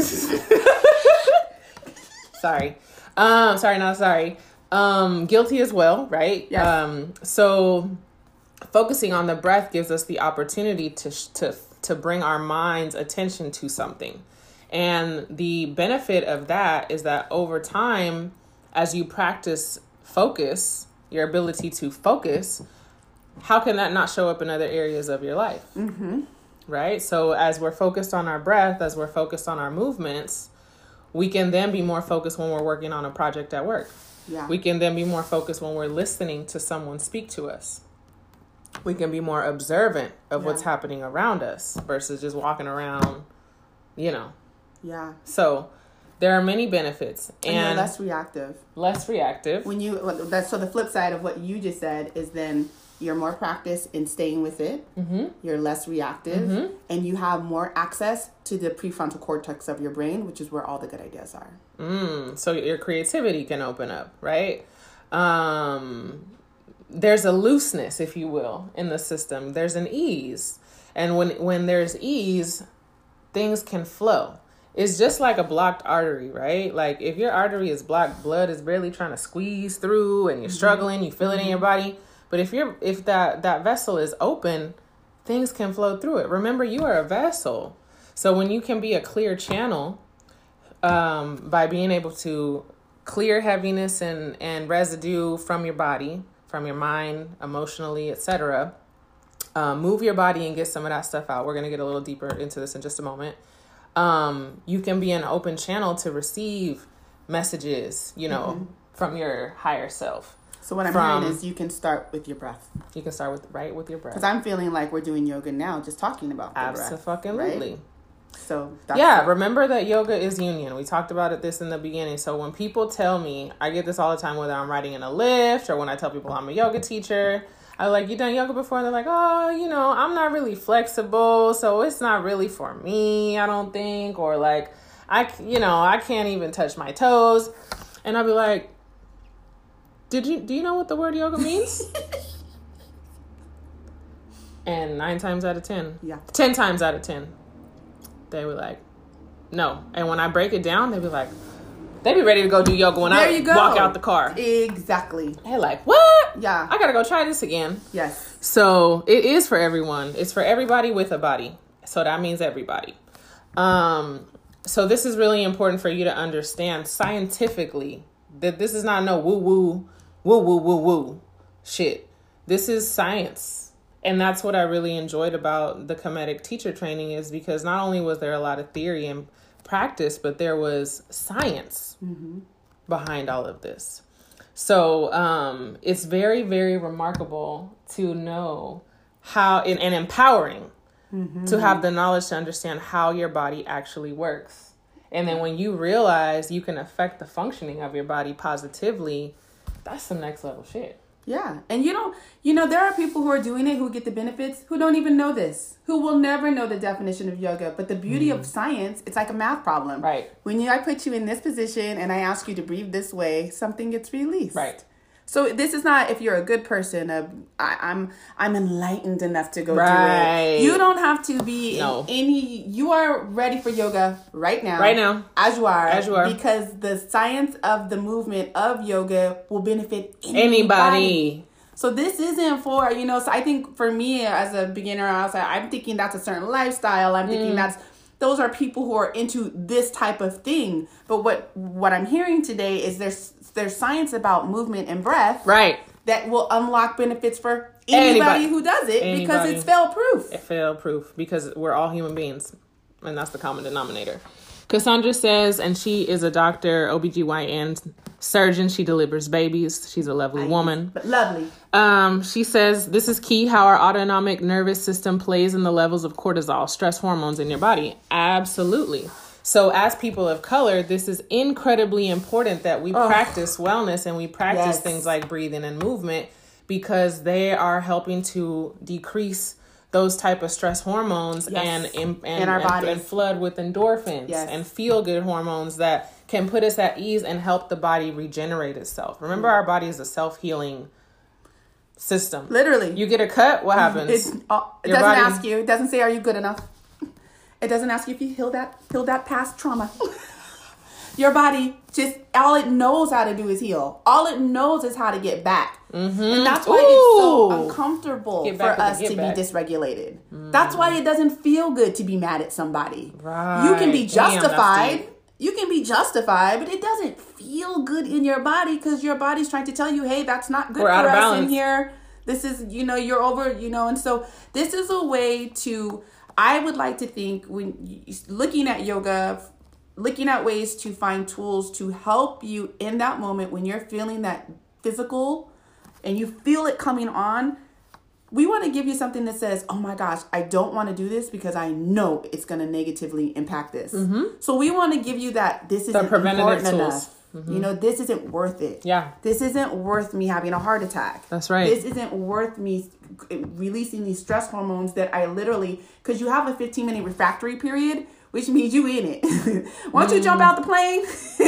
guilty as well, right? Yes. So focusing on the breath gives us the opportunity to bring our mind's attention to something. And the benefit of that is that over time, as you practice focus, your ability to focus, how can that not show up in other areas of your life? Mm-hmm. Right? So as we're focused on our breath, as we're focused on our movements, we can then be more focused when we're working on a project at work. Yeah. We can then be more focused when we're listening to someone speak to us. We can be more observant of what's happening around us versus just walking around, you know. Yeah. So there are many benefits. And you're less reactive. Less reactive. So the flip side of what you just said is then you're more practiced in staying with it. Mm-hmm. You're less reactive. Mm-hmm. And you have more access to the prefrontal cortex of your brain, which is where all the good ideas are. So your creativity can open up, right? There's a looseness, if you will, in the system. There's an ease. And when there's ease, things can flow. It's just like a blocked artery, right? Like if your artery is blocked, blood is barely trying to squeeze through and you're struggling, you feel it in your body. But if that vessel is open, things can flow through it. Remember, you are a vessel. So when you can be a clear channel, by being able to clear heaviness and residue from your body, from your mind, emotionally, etc., move your body and get some of that stuff out. We're going to get a little deeper into this in just a moment. You can be an open channel to receive messages, from your higher self. So what I'm hearing is you can start with your breath. You can start with your breath. Because I'm feeling like we're doing yoga now, just talking about the breath. Absolutely. Right? So remember that yoga is union. We talked about this in the beginning. So when people tell me, I get this all the time, whether I'm riding in a lift or when I tell people I'm a yoga teacher, I'm like, you done yoga before? And they're like, oh, I'm not really flexible, so it's not really for me, I don't think. Or like, I can't even touch my toes. And I'll be like, do you know what the word yoga means? And 9 times out of 10, 10 times out of 10, they were like, no. And when I break it down, they be ready to go do yoga when I walk out the car. Exactly. They're like, what? Yeah. I gotta go try this again. Yes. So it is for everyone. It's for everybody with a body. So that means everybody. So this is really important for you to understand scientifically that this is not no woo shit. This is science. And that's what I really enjoyed about the Kemetic teacher training, is because not only was there a lot of theory and practice, but there was science behind all of this. So it's very, very remarkable to know how, and empowering to have the knowledge to understand how your body actually works. And then when you realize you can affect the functioning of your body positively, that's some next level shit. Yeah. And there are people who are doing it, who get the benefits, who don't even know this, who will never know the definition of yoga. But the beauty of science, it's like a math problem. Right. When I put you in this position and I ask you to breathe this way, something gets released. Right. So this is not if you're a good person, I'm enlightened enough to go do it. You don't have to be you are ready for yoga right now. Right now. As you are. Because the science of the movement of yoga will benefit anybody. So this isn't for, so I think for me as a beginner, I'm thinking that's a certain lifestyle. I'm thinking that's those are people who are into this type of thing. But what I'm hearing today is there's science about movement and breath. Right. That will unlock benefits for anybody who does it because it's fail-proof. Fail-proof because we're all human beings. And that's the common denominator. Cassandra says, and she is a doctor, OBGYN surgeon. She delivers babies. She's a lovely woman. But lovely. She says, this is key how our autonomic nervous system plays in the levels of cortisol, stress hormones in your body. Absolutely. So as people of color, this is incredibly important that we practice wellness and we practice things like breathing and movement because they are helping to decrease those type of stress hormones and flood with endorphins and feel good hormones that can put us at ease and help the body regenerate itself. Remember, our body is a self-healing system. Literally. You get a cut, what happens? It doesn't ask you. It doesn't say, are you good enough? It doesn't ask you if you healed that past trauma. Your body just, all it knows how to do is heal. All it knows is how to get back. Mm-hmm. And that's why it's so uncomfortable for us to be dysregulated. That's why it doesn't feel good to be mad at somebody. Right. You can be justified. You can be justified, but it doesn't feel good in your body because your body's trying to tell you, hey, that's not good for us in here. This is, you're over, and so this is a way to, I would like to think when looking at yoga, looking at ways to find tools to help you in that moment when you're feeling that physical and you feel it coming on. We want to give you something that says, oh my gosh, I don't want to do this because I know it's going to negatively impact this. Mm-hmm. So we want to give you that this isn't important enough. Mm-hmm. This isn't worth it. Yeah. This isn't worth me having a heart attack. That's right. This isn't worth me releasing these stress hormones that I literally, because you have a 15-minute refractory period, which means you in it. Once you jump out the plane,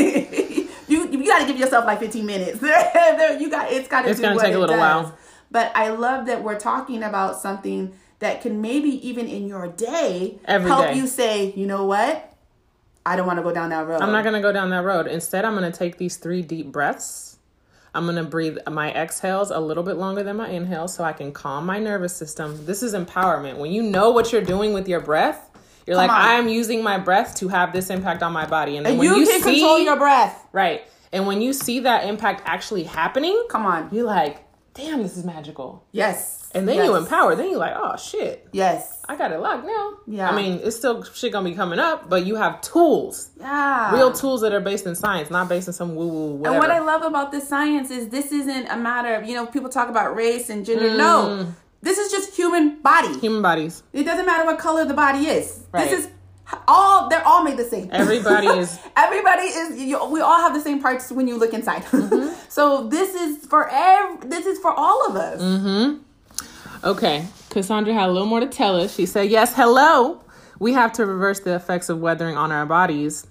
you got to give yourself like 15 minutes. It's going to take a little while. But I love that we're talking about something that can maybe even in your day help you say, you know what? I don't want to go down that road. I'm not going to go down that road. Instead, I'm going to take these 3 deep breaths. I'm going to breathe my exhales a little bit longer than my inhales so I can calm my nervous system. This is empowerment. When you know what you're doing with your breath, you're I'm using my breath to have this impact on my body. And when you can control your breath. Right. And when you see that impact actually happening, you're like, damn, this is magical. Yes. And then you empower. Then you're like, oh, shit. Yes. I got it locked now. Yeah. I mean, it's still shit going to be coming up, but you have tools. Yeah. Real tools that are based in science, not based in some woo-woo, whatever. And what I love about this science is this isn't a matter of, people talk about race and gender. No. This is just human body. Human bodies. It doesn't matter what color the body is. Right. This is they're all made the same. Everybody is. We all have the same parts when you look inside. Mm-hmm. So this is for all of us. Mm-hmm. Okay. Cassandra had a little more to tell us. She said, yes, hello. We have to reverse the effects of weathering on our bodies,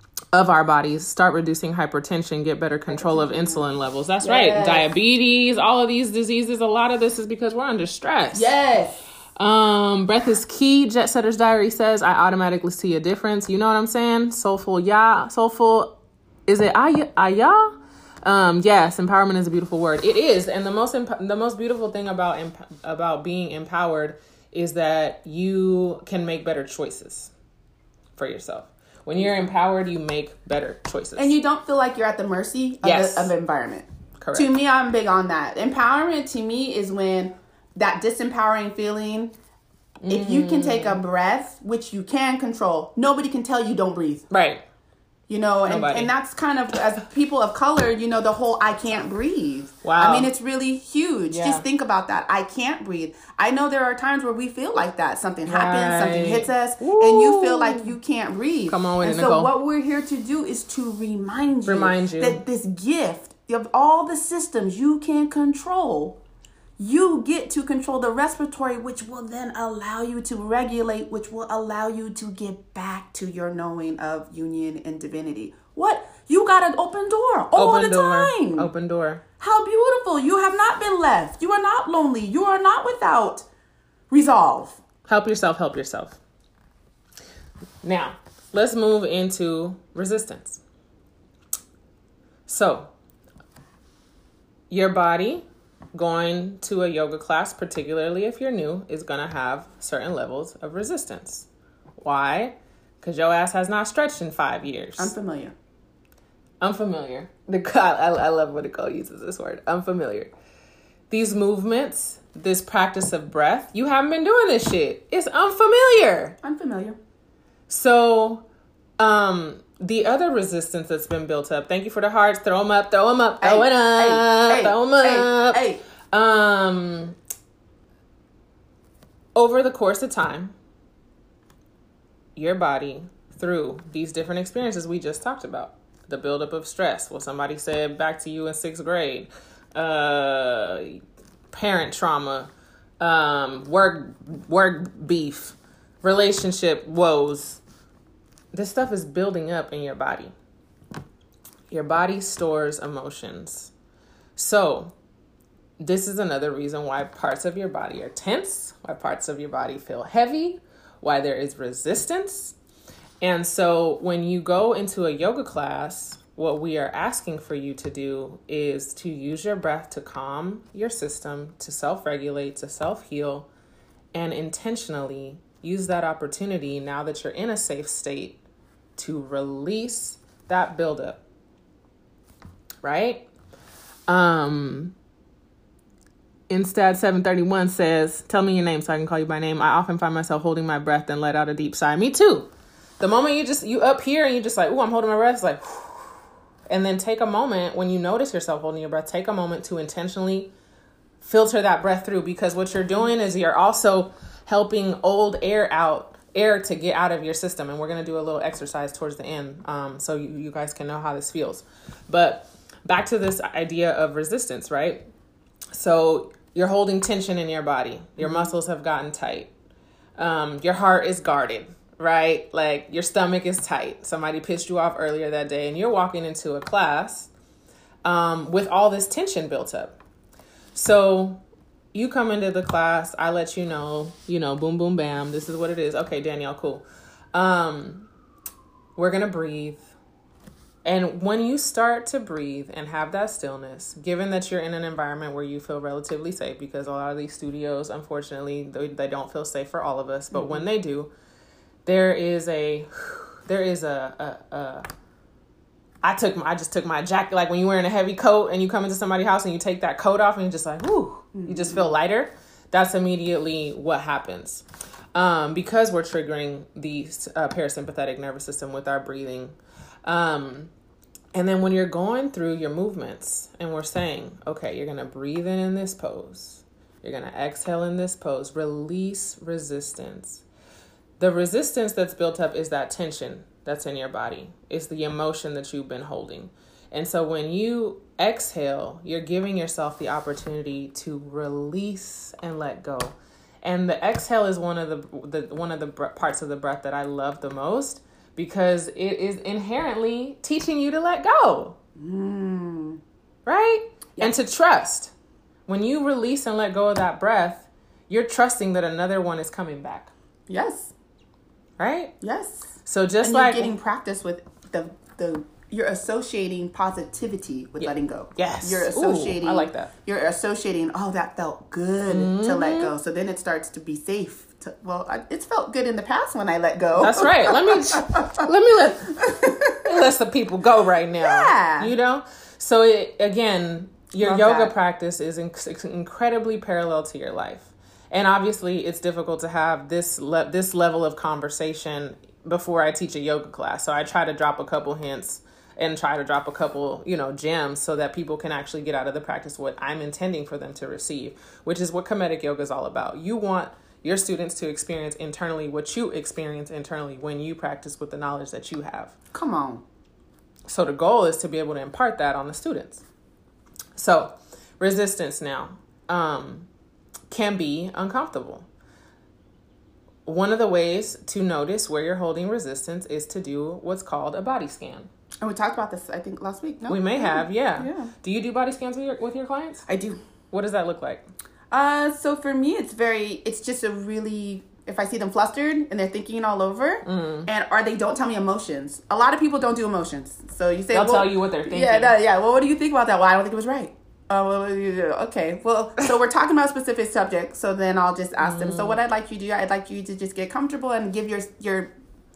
start reducing hypertension, get better control of insulin levels. That's right. Diabetes, all of these diseases, a lot of this is because we're under stress. Yes. Breath is key. Jet Setter's Diary says, I automatically see a difference. You know what I'm saying? Soulful, is it Aya? Yes, empowerment is a beautiful word. It is. And the most beautiful thing about being empowered is that you can make better choices for yourself. When you're empowered, you make better choices. And you don't feel like you're at the mercy of the environment. Correct. To me, I'm big on that. Empowerment to me is when that disempowering feeling, if you can take a breath, which you can control, nobody can tell you don't breathe. Right. And that's kind of, as people of color, the whole I can't breathe. Wow. I mean, it's really huge. Yeah. Just think about that. I can't breathe. I know there are times where we feel like that. Something happens, something hits us, and you feel like you can't breathe. Come on with it, Nicole. So what we're here to do is to remind you that this gift of all the systems you can control, you get to control the respiratory, which will then allow you to regulate, which will allow you to get back to your knowing of union and divinity. What? You got an open door all the time. Open door. How beautiful. You have not been left. You are not lonely. You are not without resolve. Help yourself. Now, let's move into resistance. So, your body going to a yoga class, particularly if you're new, is going to have certain levels of resistance. Why? because your ass has not stretched in 5 years. Unfamiliar. I love when Nicole uses this word. Unfamiliar. These movements, this practice of breath, you haven't been doing this shit. It's unfamiliar. So, the other resistance that's been built up. Thank you for the hearts. Throw them up. Throw them up. Throw it up. Throw them up. Over the course of time, your body, through these different experiences we just talked about, the buildup of stress. Well, somebody said back to you in 6th grade, parent trauma, work beef, relationship woes. This stuff is building up in your body. Your body stores emotions. So this is another reason why parts of your body are tense, why parts of your body feel heavy, why there is resistance. And so when you go into a yoga class, what we are asking for you to do is to use your breath to calm your system, to self-regulate, to self-heal, and intentionally use that opportunity now that you're in a safe state to release that buildup, right? Instead, 731 says, tell me your name so I can call you by name. I often find myself holding my breath and let out a deep sigh. Me too. The moment you up here and you just like, ooh, I'm holding my breath. It's like, whew. And then take a moment when you notice yourself holding your breath, take a moment to intentionally filter that breath through, because what you're doing is you're also helping old air to get out of your system. And we're going to do a little exercise towards the end. So you guys can know how this feels. But back to this idea of resistance, right? So you're holding tension in your body. Your muscles have gotten tight. Your heart is guarded, right? Like your stomach is tight. Somebody pissed you off earlier that day and you're walking into a class with all this tension built up. So you come into the class, I let you know, boom, boom, bam. This is what it is. Okay, Danielle, cool. We're going to breathe. And when you start to breathe and have that stillness, given that you're in an environment where you feel relatively safe, because a lot of these studios, unfortunately, they don't feel safe for all of us. But when they do, I just took my jacket, like when you're wearing a heavy coat and you come into somebody's house and you take that coat off and you're just like, whoo, you just feel lighter. That's immediately what happens. Because we're triggering the parasympathetic nervous system with our breathing. And then when you're going through your movements and we're saying, okay, you're going to breathe in this pose. You're going to exhale in this pose. Release resistance. The resistance that's built up is that tension that's in your body. It's the emotion that you've been holding. And so when you exhale, you're giving yourself the opportunity to release and let go. And the exhale is one of the parts of the breath that I love the most, because it is inherently teaching you to let go. Right? Yeah. And to trust. When you release and let go of that breath, you're trusting that another one is coming back. Yes. Right? Yes. So just and you're getting practice with you're associating positivity with letting go. Yes. You're associating. Ooh, I like that. You're associating, oh, that felt good to let go. So then it starts to be safe. It's felt good in the past when I let go. That's right. Let some people go right now. Yeah. So your yoga practice is incredibly parallel to your life. And obviously it's difficult to have this level of conversation before I teach a yoga class. So I try to drop a couple hints and try to drop a couple, gems so that people can actually get out of the practice what I'm intending for them to receive, which is what Kemetic yoga is all about. You want your students to experience internally what you experience internally when you practice with the knowledge that you have. Come on. So the goal is to be able to impart that on the students. So resistance now can be uncomfortable. One of the ways to notice where you're holding resistance is to do what's called a body scan. And we talked about this, I think, last week. No? We may have, yeah. Do you do body scans with your clients? I do. What does that look like? So for me, it's just if I see them flustered and they're thinking all over, or they don't tell me emotions. A lot of people don't do emotions. So you say, they'll tell you what they're thinking. Yeah. Well, what do you think about that? Well, I don't think it was right. Okay. Well, so we're talking about a specific subject. So then I'll just ask them. So what I'd like you to do, I'd like you to just get comfortable and give your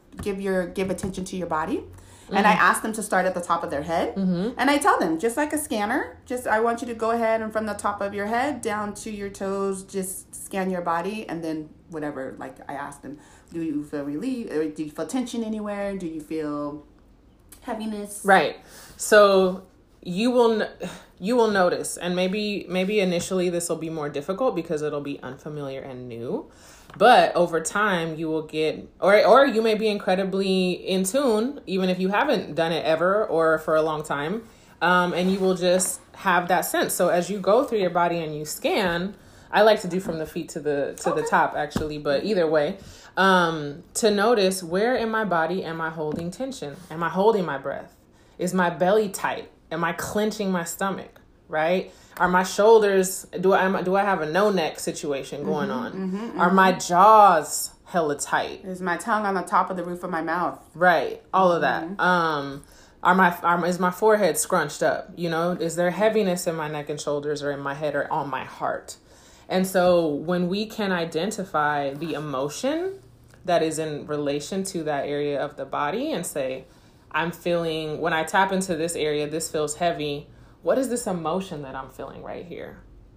give attention to your body. And I ask them to start at the top of their head. And I tell them, just like a scanner, I want you to go ahead and from the top of your head down to your toes, just scan your body. And then whatever, like I ask them, do you feel relief? Or do you feel tension anywhere? Do you feel heaviness? Right. So you will notice, and maybe initially this will be more difficult because it'll be unfamiliar and new. But over time, you will get, or you may be incredibly in tune, even if you haven't done it ever or for a long time, and you will just have that sense. So as you go through your body and you scan, I like to do from the feet to the top, actually, but either way, to notice, where in my body am I holding tension? Am I holding my breath? Is my belly tight? Am I clenching my stomach? Right? Are my shoulders, do I have a no neck situation going on? Are my jaws hella tight? Is my tongue on the top of the roof of my mouth? Right. All of that. Is my forehead scrunched up? You know, is there heaviness in my neck and shoulders or in my head or on my heart? And so when we can identify the emotion that is in relation to that area of the body and say, I'm feeling, when I tap into this area, this feels heavy. What is this emotion that I'm feeling right here?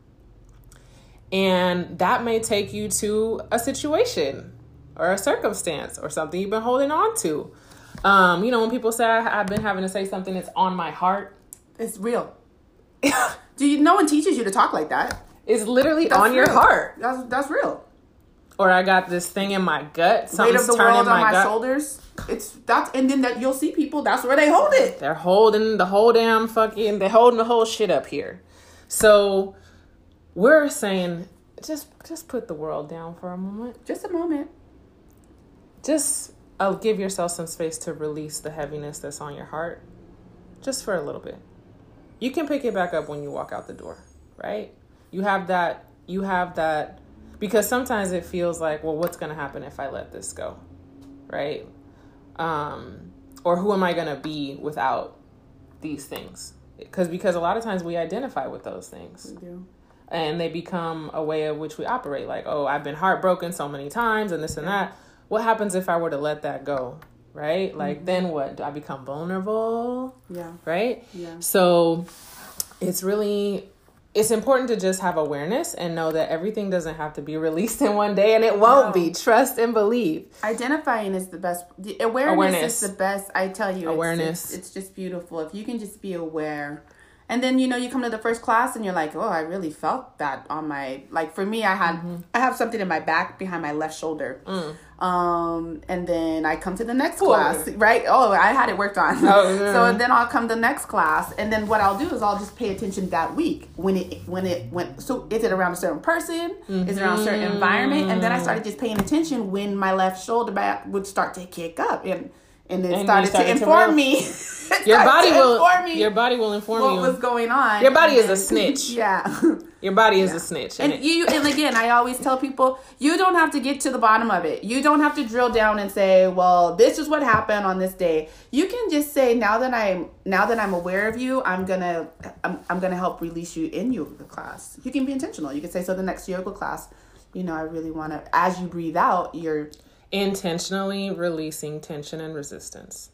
And that may take you to a situation or a circumstance or something you've been holding on to. You know, when people say, I've been having to say something that's on my heart. It's real. No one teaches you to talk like that. It's literally on your heart. That's real. Or I got this thing in my gut. Weight of the world on my shoulders. And then that you'll see people, that's where they hold it. They're holding the whole damn they're holding the whole shit up here. So we're saying, just put the world down for a moment. Just a moment. Just give yourself some space to release the heaviness that's on your heart. Just for a little bit. You can pick it back up when you walk out the door, right? You have that, because sometimes it feels like, well, what's going to happen if I let this go, right? Or who am I going to be without these things? Because a lot of times we identify with those things. We do. And they become a way of which we operate. Like, oh, I've been heartbroken so many times and this and that. What happens if I were to let that go, right? Like, then what? Do I become vulnerable? Yeah. Right? Yeah. So it's important to just have awareness and know that everything doesn't have to be released in one day, and it won't be. Trust and believe. Identifying is the best. Awareness is the best. I tell you, awareness. It's just beautiful. If you can just be aware. And then, you come to the first class and you're like, oh, I really felt that on my, like for me, I have something in my back behind my left shoulder. And then I come to the next class, right? Oh, I had it worked on. So then I'll come to the next class. And then what I'll do is I'll just pay attention that week when it went. So is it around a certain person? Is it around a certain environment? And then I started just paying attention when my left shoulder back would start to kick up. And it started to inform me. Your body will inform you what was going on. Your body is a snitch. Yeah. Your body is a snitch. And again, I always tell people, you don't have to get to the bottom of it. You don't have to drill down and say, well, this is what happened on this day. You can just say, now that I'm aware of you, I'm gonna help release you in yoga class. You can be intentional. You can say, so the next yoga class, I really want to, as you breathe out, you're intentionally releasing tension and resistance.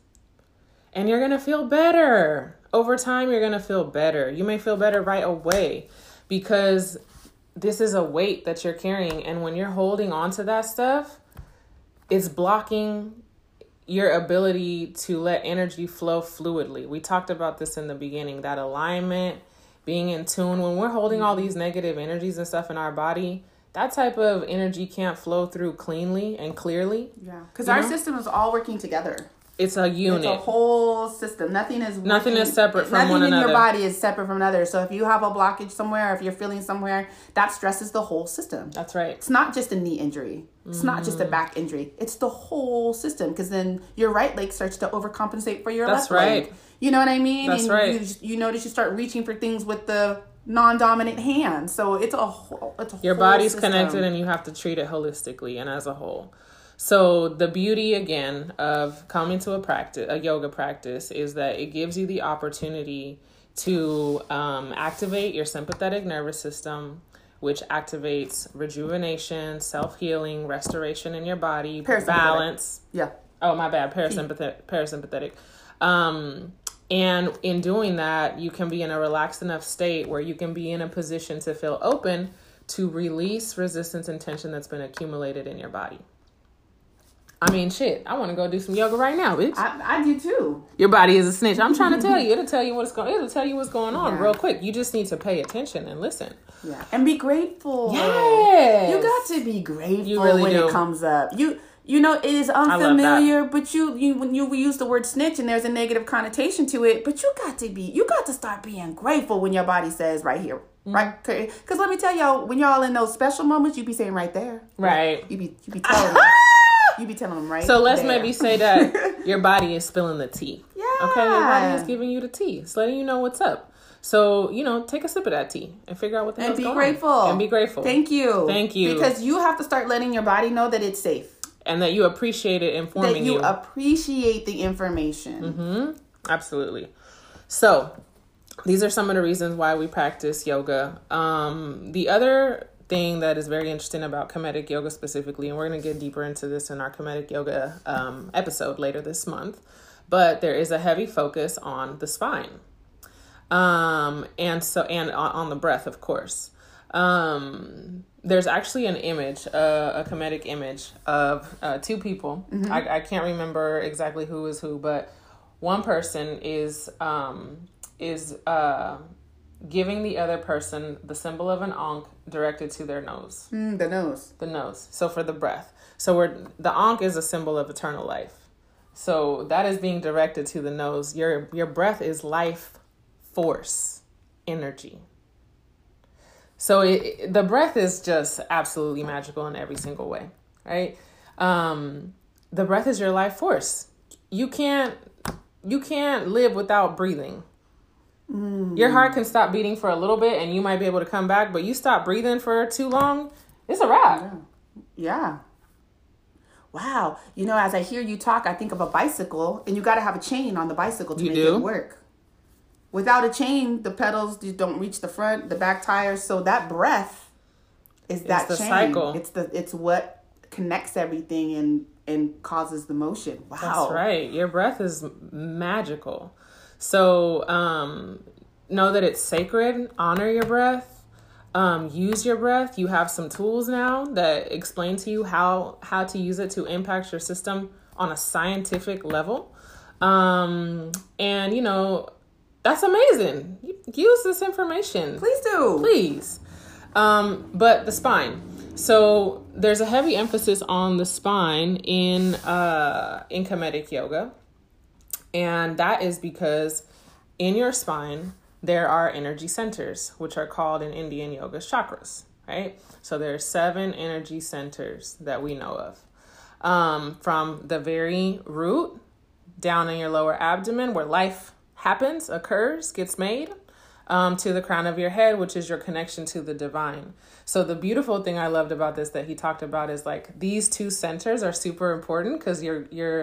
And you're going to feel better. Over time, you're going to feel better. You may feel better right away because this is a weight that you're carrying. And when you're holding on to that stuff, it's blocking your ability to let energy flow fluidly. We talked about this in the beginning, that alignment, being in tune. When we're holding all these negative energies and stuff in our body, that type of energy can't flow through cleanly and clearly. Yeah, because our system is all working together. It's a unit. It's a whole system. Nothing is separate from one another. Nothing in your body is separate from another. So if you have a blockage somewhere, if you're feeling somewhere, that stresses the whole system. That's right. It's not just a knee injury. It's not just a back injury. It's the whole system, because then your right leg starts to overcompensate for your left leg. You know what I mean? That's right. You notice you start reaching for things with the non-dominant hand. So it's a your body's system. Connected, and you have to treat it holistically and as a whole. So the beauty, again, of coming to a yoga practice, is that it gives you the opportunity to activate your sympathetic nervous system, which activates rejuvenation, self-healing, restoration in your body, balance. Yeah. Oh, my bad. Parasympathetic. And in doing that, you can be in a relaxed enough state where you can be in a position to feel open to release resistance and tension that's been accumulated in your body. I mean, shit, I want to go do some yoga right now, bitch. I do too. Your body is a snitch. I'm trying to tell you. It'll tell you what's going on real quick. You just need to pay attention and listen. Yeah. And be grateful. Yes. You got to be grateful You really when do. it comes up. You know, it is unfamiliar, but when you use the word snitch and there's a negative connotation to it, but you got to start being grateful when your body says right here. Mm-hmm. Right? Because let me tell y'all, when y'all in those special moments, you be saying right there. Right. You be telling them. You be telling them right. So let's there. maybe say that your body is spilling the tea. Yeah. Okay, your body is giving you the tea. It's letting you know what's up. So, take a sip of that tea and figure out what the hell's going on. And be grateful. Thank you. Because you have to start letting your body know that it's safe. And that you appreciate it informing you. That you appreciate the information. Mm-hmm. Absolutely. So, these are some of the reasons why we practice yoga. The other thing that is very interesting about Kemetic yoga specifically, and we're going to get deeper into this in our Kemetic yoga episode later this month, but there is a heavy focus on the spine. And on the breath, of course. There's actually an image, a Kemetic image of two people. Mm-hmm. I can't remember exactly who is who, but one person is giving the other person the symbol of an ankh directed to their nose. The nose. So for the breath. So the ankh is a symbol of eternal life. So that is being directed to the nose. Your breath is life force energy. So the breath is just absolutely magical in every single way, right? The breath is your life force. You can't live without breathing. Your heart can stop beating for a little bit and you might be able to come back, but you stop breathing for too long, it's a wrap. Yeah. Wow. As I hear you talk, I think of a bicycle, and you got to have a chain on the bicycle to make it work. Without a chain, the pedals don't reach the front, the back tires. So that breath is that chain. Cycle. It's what connects everything and causes the motion. Wow. That's right. Your breath is magical. So know that it's sacred. Honor your breath. Use your breath. You have some tools now that explain to you how to use it to impact your system on a scientific level. And that's amazing. Use this information. Please do. Please. But the spine. So there's a heavy emphasis on the spine in Kemetic yoga. And that is because in your spine, there are energy centers, which are called in Indian yoga chakras, right? So there are 7 energy centers that we know of. From the very root down in your lower abdomen where life happens, occurs, gets made, to the crown of your head, which is your connection to the divine. So the beautiful thing I loved about this that he talked about is like these 2 centers are super important because your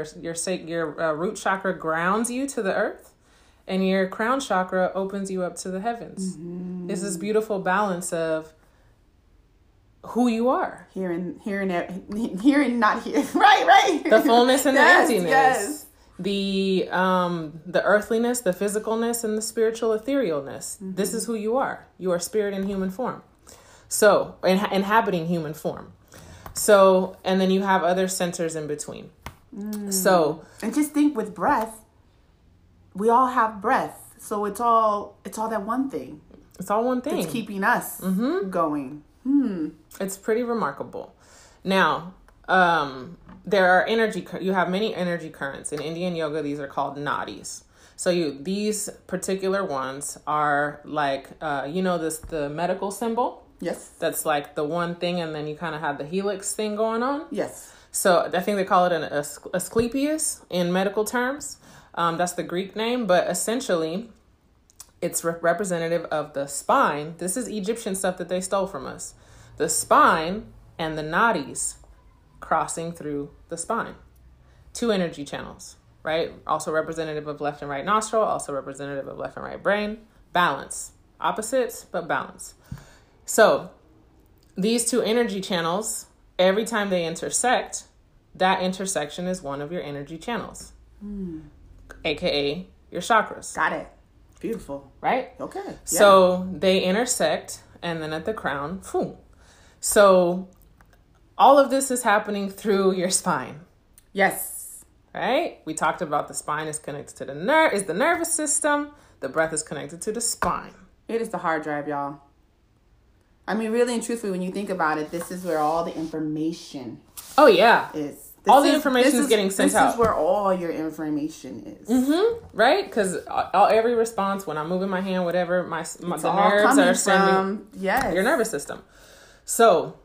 root chakra grounds you to the earth, and your crown chakra opens you up to the heavens. Mm-hmm. It's this beautiful balance of who you are, hearing, not here, right, the fullness and the emptiness. Yes. The earthliness, the physicalness, and the spiritual etherealness. Mm-hmm. This is who you are. You are spirit in human form. So, inhabiting human form. So, and then you have other centers in between. So, and just think with breath, we all have breath. So it's all that one thing. It's all one thing. It's keeping us going. It's pretty remarkable. Now, there are you have many energy currents. In Indian yoga, these are called nadis. So these particular ones are like, the medical symbol. Yes. That's like the one thing, and then you kind of have the helix thing going on. Yes. So I think they call it an Asclepius in medical terms. That's the Greek name, but essentially it's representative of the spine. This is Egyptian stuff that they stole from us. The spine and the nadis crossing through the spine. 2 energy channels, right? Also representative of left and right nostril, also representative of left and right brain. Balance. Opposites, but balance. So these 2 energy channels, every time they intersect, that intersection is one of your energy channels, aka your chakras. Got it. Beautiful. Right? Okay. Yeah. So they intersect, and then at the crown, boom. So all of this is happening through your spine. Yes. Right? We talked about the spine is connected to the nervous system. The breath is connected to the spine. It is the hard drive, y'all. I mean, really and truthfully, when you think about it, this is where all the information Oh, yeah. is. All the information is getting sent out. This is where all your information is. Right? Because every response, when I'm moving my hand, whatever, the nerves are sending your nervous system. So,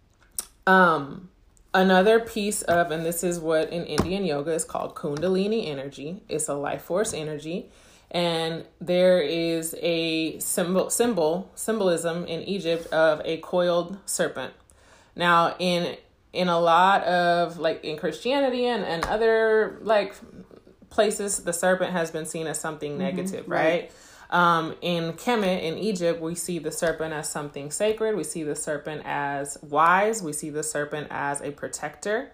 another piece of, and this is what in Indian yoga is called Kundalini energy. It's a life force energy. And there is a symbolism in Egypt of a coiled serpent. Now, in a lot of, like, in Christianity and other, like, places, the serpent has been seen as something negative, right? In Kemet, in Egypt, we see the serpent as something sacred. We see the serpent as wise. We see the serpent as a protector.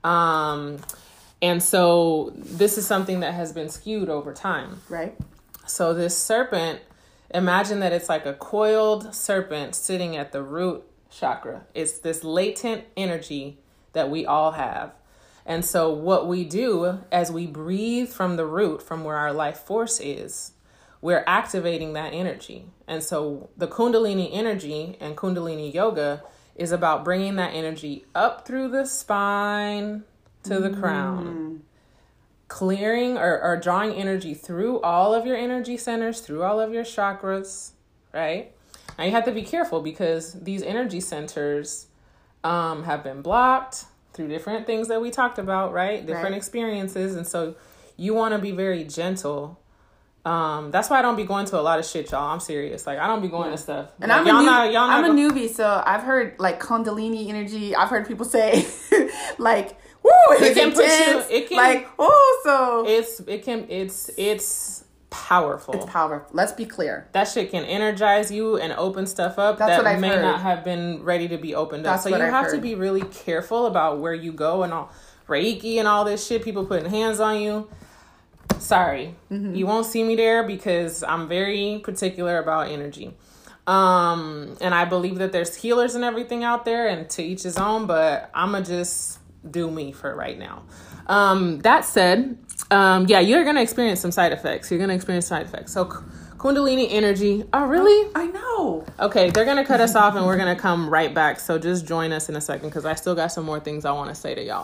And so this is something that has been skewed over time. Right. So this serpent, imagine that it's like a coiled serpent sitting at the root chakra. It's this latent energy that we all have. And so what we do as we breathe from the root, from where our life force is, we're activating that energy. And so the Kundalini energy and Kundalini yoga is about bringing that energy up through the spine to the crown, clearing or drawing energy through all of your energy centers, through all of your chakras, right? Now you have to be careful because these energy centers have been blocked through different things that we talked about, right? Different experiences. And so you want to be very gentle. That's why I don't be going to a lot of shit, y'all. I'm serious. Like, I don't be going to stuff. And like, I'm a newbie, so I've heard, like, Kundalini energy. I've heard people say, like, woo, it can put you. It can, like, oh, so it's powerful. It's powerful. Let's be clear. That shit can energize you and open stuff up that may not have been ready to be opened up. So you have to be really careful about where you go and all Reiki and all this shit. People putting hands on you. Sorry, you won't see me there because I'm very particular about energy. And I believe that there's healers and everything out there, and to each his own, but I'ma just do me for right now. That said, you're going to experience some side effects. So Kundalini energy. Oh, really? I know. Okay, they're going to cut us off and we're going to come right back. So just join us in a second because I still got some more things I want to say to y'all.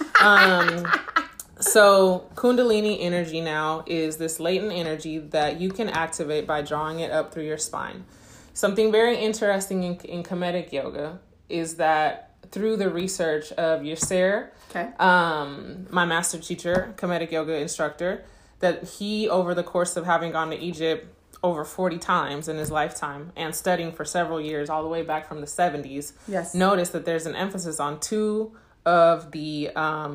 So Kundalini energy now is this latent energy that you can activate by drawing it up through your spine. Something very interesting in Kemetic yoga is that through the research of Yasser, my master teacher, Kemetic yoga instructor, that he, over the course of having gone to Egypt over 40 times in his lifetime and studying for several years, all the way back from the 70s, noticed that there's an emphasis on two of the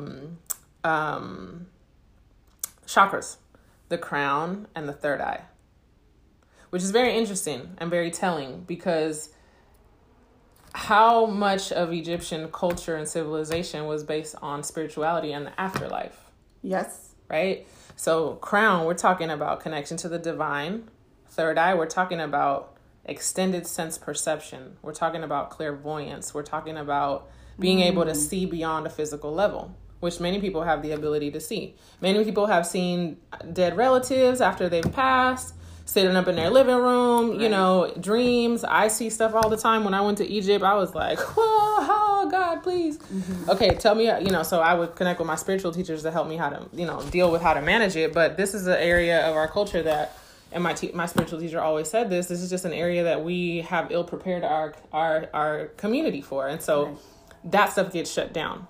chakras, the crown and the third eye, which is very interesting and very telling because how much of Egyptian culture and civilization was based on spirituality and the afterlife. Yes. Right? So crown, we're talking about connection to the divine. Third eye, we're talking about extended sense perception. We're talking about clairvoyance. We're talking about being able to see beyond a physical level, which many people have the ability to see. Many people have seen dead relatives after they've passed, sitting up in their living room, dreams. I see stuff all the time. When I went to Egypt, I was like, whoa, oh, God, please. Okay, tell me, so I would connect with my spiritual teachers to help me how to, deal with how to manage it. But this is an area of our culture that, and my spiritual teacher always said this is just an area that we have ill prepared our community for. And so that stuff gets shut down.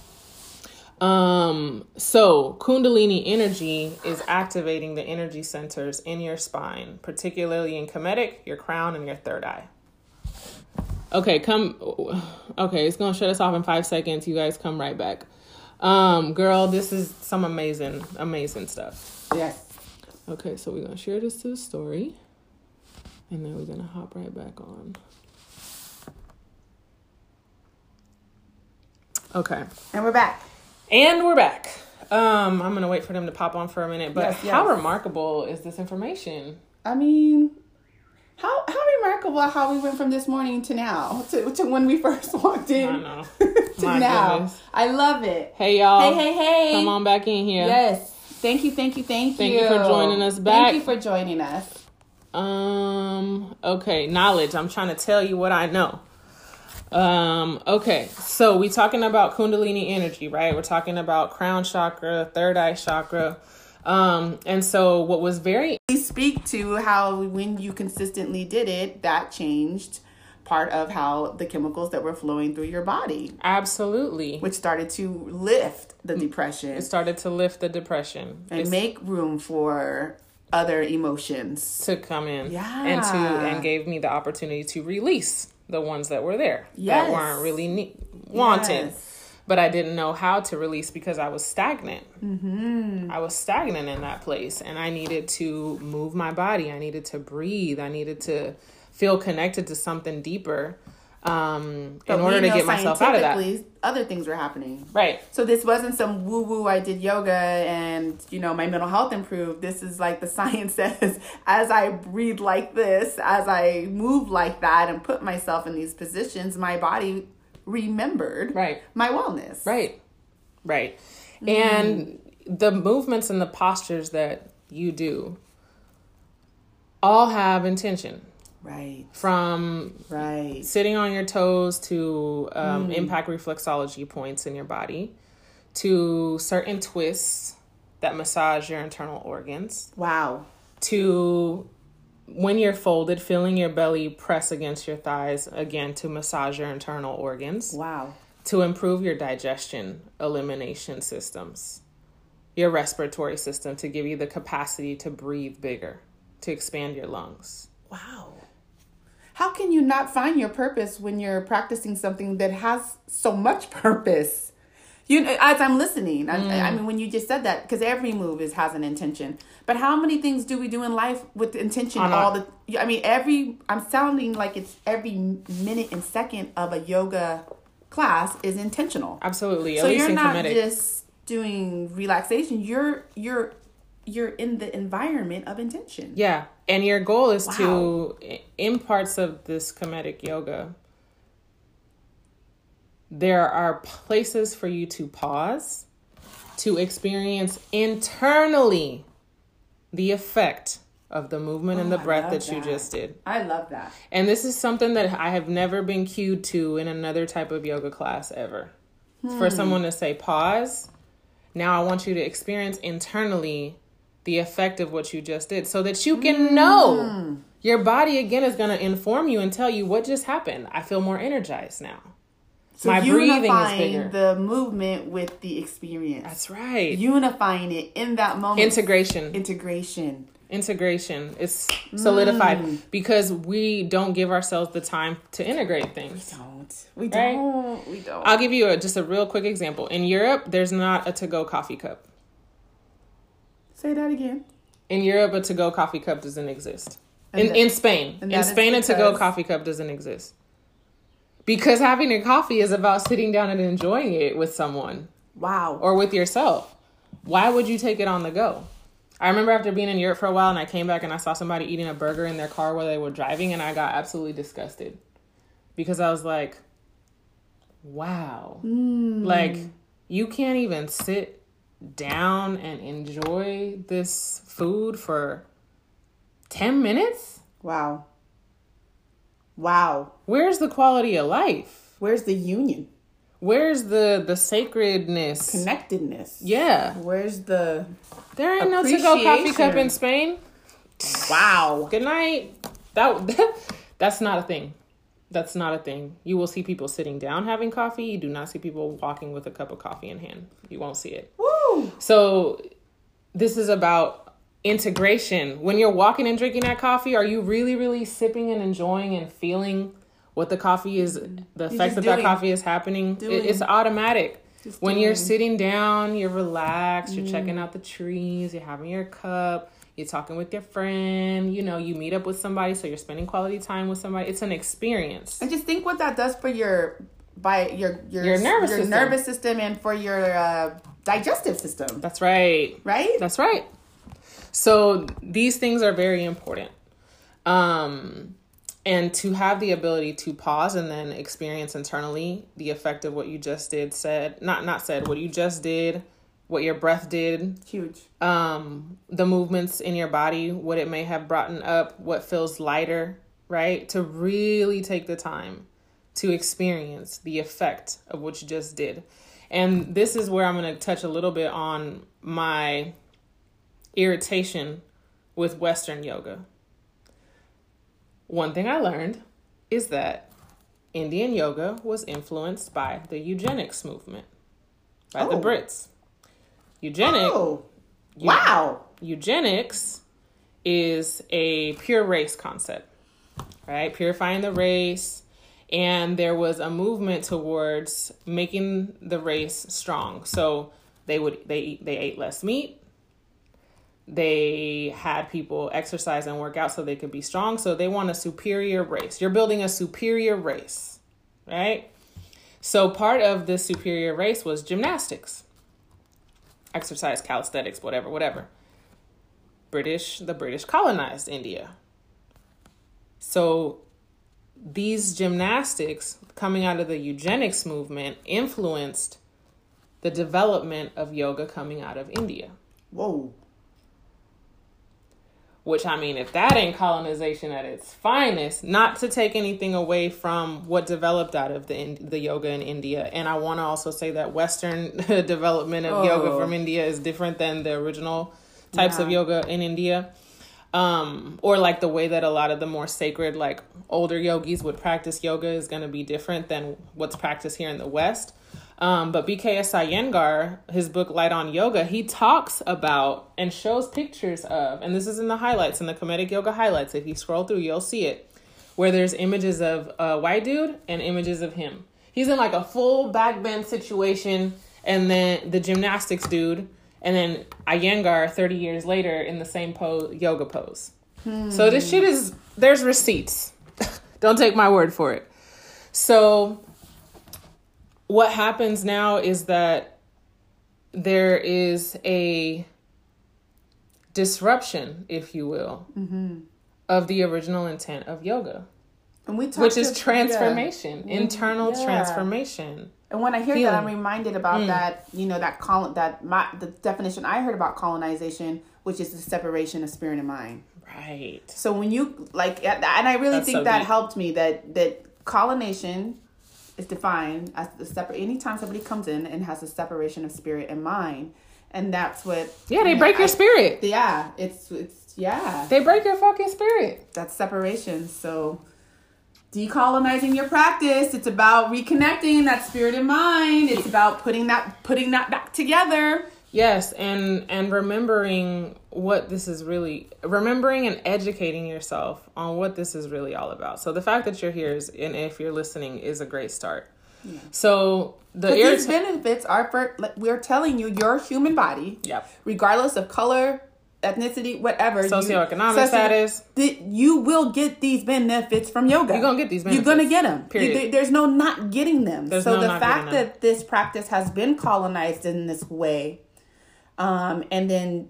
So Kundalini energy is activating the energy centers in your spine, particularly in Kemetic, your crown, and your third eye. Okay, it's going to shut us off in 5 seconds. You guys come right back. Girl, this is some amazing, amazing stuff. Yes. Okay, so we're going to share this to the story, and then we're going to hop right back on. Okay. And we're back. And we're back. I'm going to wait for them to pop on for a minute. But Yes. how remarkable is this information? I mean, how remarkable how we went from this morning to now, to when we first walked in. I know. to My now. goodness. I love it. Hey, y'all. Hey. Come on back in here. Yes. Thank you. Thank you for joining us back. Thank you for joining us. Okay, knowledge. I'm trying to tell you what I know. Okay, so we talking about Kundalini energy, right? We're talking about crown chakra, third eye chakra. And so what was very... We speak to how when you consistently did it, that changed part of how the chemicals that were flowing through your body. Absolutely. Which started to lift the depression. It started to lift the depression. And make room for other emotions to come in. Yeah. And gave me the opportunity to release the ones that were there. Yes. That weren't really wanted. Yes. But I didn't know how to release because I was stagnant. Mm-hmm. I was stagnant in that place, and I needed to move my body. I needed to breathe. I needed to feel connected to something deeper in order to get myself out of that. Other things were happening. Right. So this wasn't some woo-woo, I did yoga and, my mental health improved. This is like the science says, as I breathe like this, as I move like that and put myself in these positions, my body remembered my wellness. Right. And the movements and the postures that you do all have intention. Right. From sitting on your toes to impact reflexology points in your body to certain twists that massage your internal organs. Wow. To when you're folded, feeling your belly press against your thighs, again, to massage your internal organs. Wow. To improve your digestion, elimination systems, your respiratory system, to give you the capacity to breathe bigger, to expand your lungs. Wow. How can you not find your purpose when you're practicing something that has so much purpose? As I'm listening, I mean, when you just said that, because every move has an intention. But how many things do we do in life with intention? I'm sounding like it's every minute and second of a yoga class is intentional. Absolutely. So you're not just doing relaxation. You're in the environment of intention. Yeah. And your goal is to, in parts of this Kemetic yoga, there are places for you to pause, to experience internally the effect of the movement and the breath that you just did. I love that. And this is something that I have never been cued to in another type of yoga class ever. For someone to say, pause. Now I want you to experience internally the effect of what you just did so that you can know. Your body, again, is going to inform you and tell you what just happened. I feel more energized now. So my breathing is bigger. The movement with the experience. That's right. Unifying it in that moment. Integration is solidified because we don't give ourselves the time to integrate things. We don't. I'll give you just a real quick example. In Europe, there's not a to-go coffee cup. Say that again. In Europe, a to-go coffee cup doesn't exist. In Spain. In Spain, a to-go coffee cup doesn't exist. Because having a coffee is about sitting down and enjoying it with someone. Wow. Or with yourself. Why would you take it on the go? I remember after being in Europe for a while and I came back and I saw somebody eating a burger in their car while they were driving and I got absolutely disgusted. Because I was like, wow. Like, you can't even sit down and enjoy this food for 10 minutes? Wow. Where's the quality of life? Where's the union? Where's the sacredness? Connectedness. Yeah. Where's the There ain't no to-go coffee cup in Spain. Wow. Good night. That's not a thing. That's not a thing. You will see people sitting down having coffee. You do not see people walking with a cup of coffee in hand. You won't see it. Woo! So this is about integration. When you're walking and drinking that coffee, are you really, really sipping and enjoying and feeling what the coffee is, the effect that coffee is happening? It's automatic. When you're sitting down, you're relaxed, you're checking out the trees, you're having your cup, you're talking with your friend, you meet up with somebody, so you're spending quality time with somebody. It's an experience. And just think what that does for your nervous system and for your digestive system. That's right. Right? That's right. So these things are very important. And to have the ability to pause and then experience internally the effect of what you just did, what you just did, what your breath did. Huge. The movements in your body, what it may have brought up, what feels lighter, right? To really take the time to experience the effect of what you just did. And this is where I'm going to touch a little bit on my irritation with Western yoga. One thing I learned is that Indian yoga was influenced by the eugenics movement, by the Brits. Eugenics is a pure race concept, right? Purifying the race. And there was a movement towards making the race strong. So they ate less meat. They had people exercise and work out so they could be strong. So they want a superior race. You're building a superior race, right? So part of this superior race was gymnastics, exercise, calisthenics, whatever. The British colonized India. So these gymnastics coming out of the eugenics movement influenced the development of yoga coming out of India. Whoa. Which, I mean, if that ain't colonization at its finest, not to take anything away from what developed out of the yoga in India. And I want to also say that Western development of yoga from India is different than the original types of yoga in India. Or like the way that a lot of the more sacred, like older yogis would practice yoga is going to be different than what's practiced here in the West. But BKS Iyengar, his book Light on Yoga, he talks about and shows pictures of, and this is in the highlights, in the Kemetic Yoga highlights. If you scroll through, you'll see it, where there's images of a white dude and images of him. He's in like a full back bend situation, and then the gymnastics dude, and then Iyengar 30 years later in the same yoga pose. So this shit is, there's receipts. Don't take my word for it. So what happens now is that there is a disruption, if you will, of the original intent of yoga, and which is transformation, internal transformation. And when I hear that, I'm reminded about that, the definition I heard about colonization, which is the separation of spirit and mind. Right. So when you and I really think that helped me, that colonization is defined as anytime somebody comes in and has a separation of spirit and mind. And that's what... Yeah, they break your spirit. Yeah, it's They break your fucking spirit. That's separation. So decolonizing your practice, it's about reconnecting that spirit and mind. It's about putting that back together. Yes, and remembering what this is really... Remembering and educating yourself on what this is really all about. So the fact that you're here and if you're listening is a great start. Yeah. So these benefits are we're telling you, your human body, regardless of color, ethnicity, whatever, socioeconomic status, you will get these benefits from yoga. You're gonna get these benefits. You're gonna get them. Period. There's no not getting them. So the fact that this practice has been colonized in this way, and then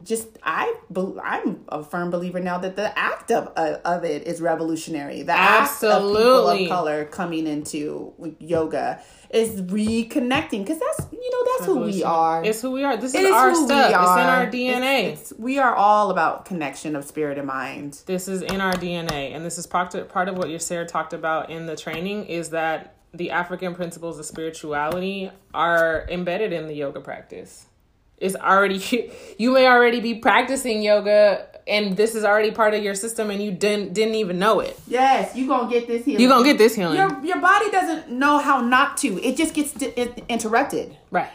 I'm a firm believer now that the act of it is revolutionary. The act of people of color coming into yoga is reconnecting, because that's who we are. It's who we are. This is our stuff. It's in our DNA. We are all about connection of spirit and mind. This is in our DNA, and this is part of what your Sarah talked about in the training, is that the African principles of spirituality are embedded in the yoga practice. It's already, you may already be practicing yoga, and this is already part of your system, and you didn't even know it. Yes, you're going to get this healing. You're going to get this healing. Your body doesn't know how not to. It just gets interrupted. Right.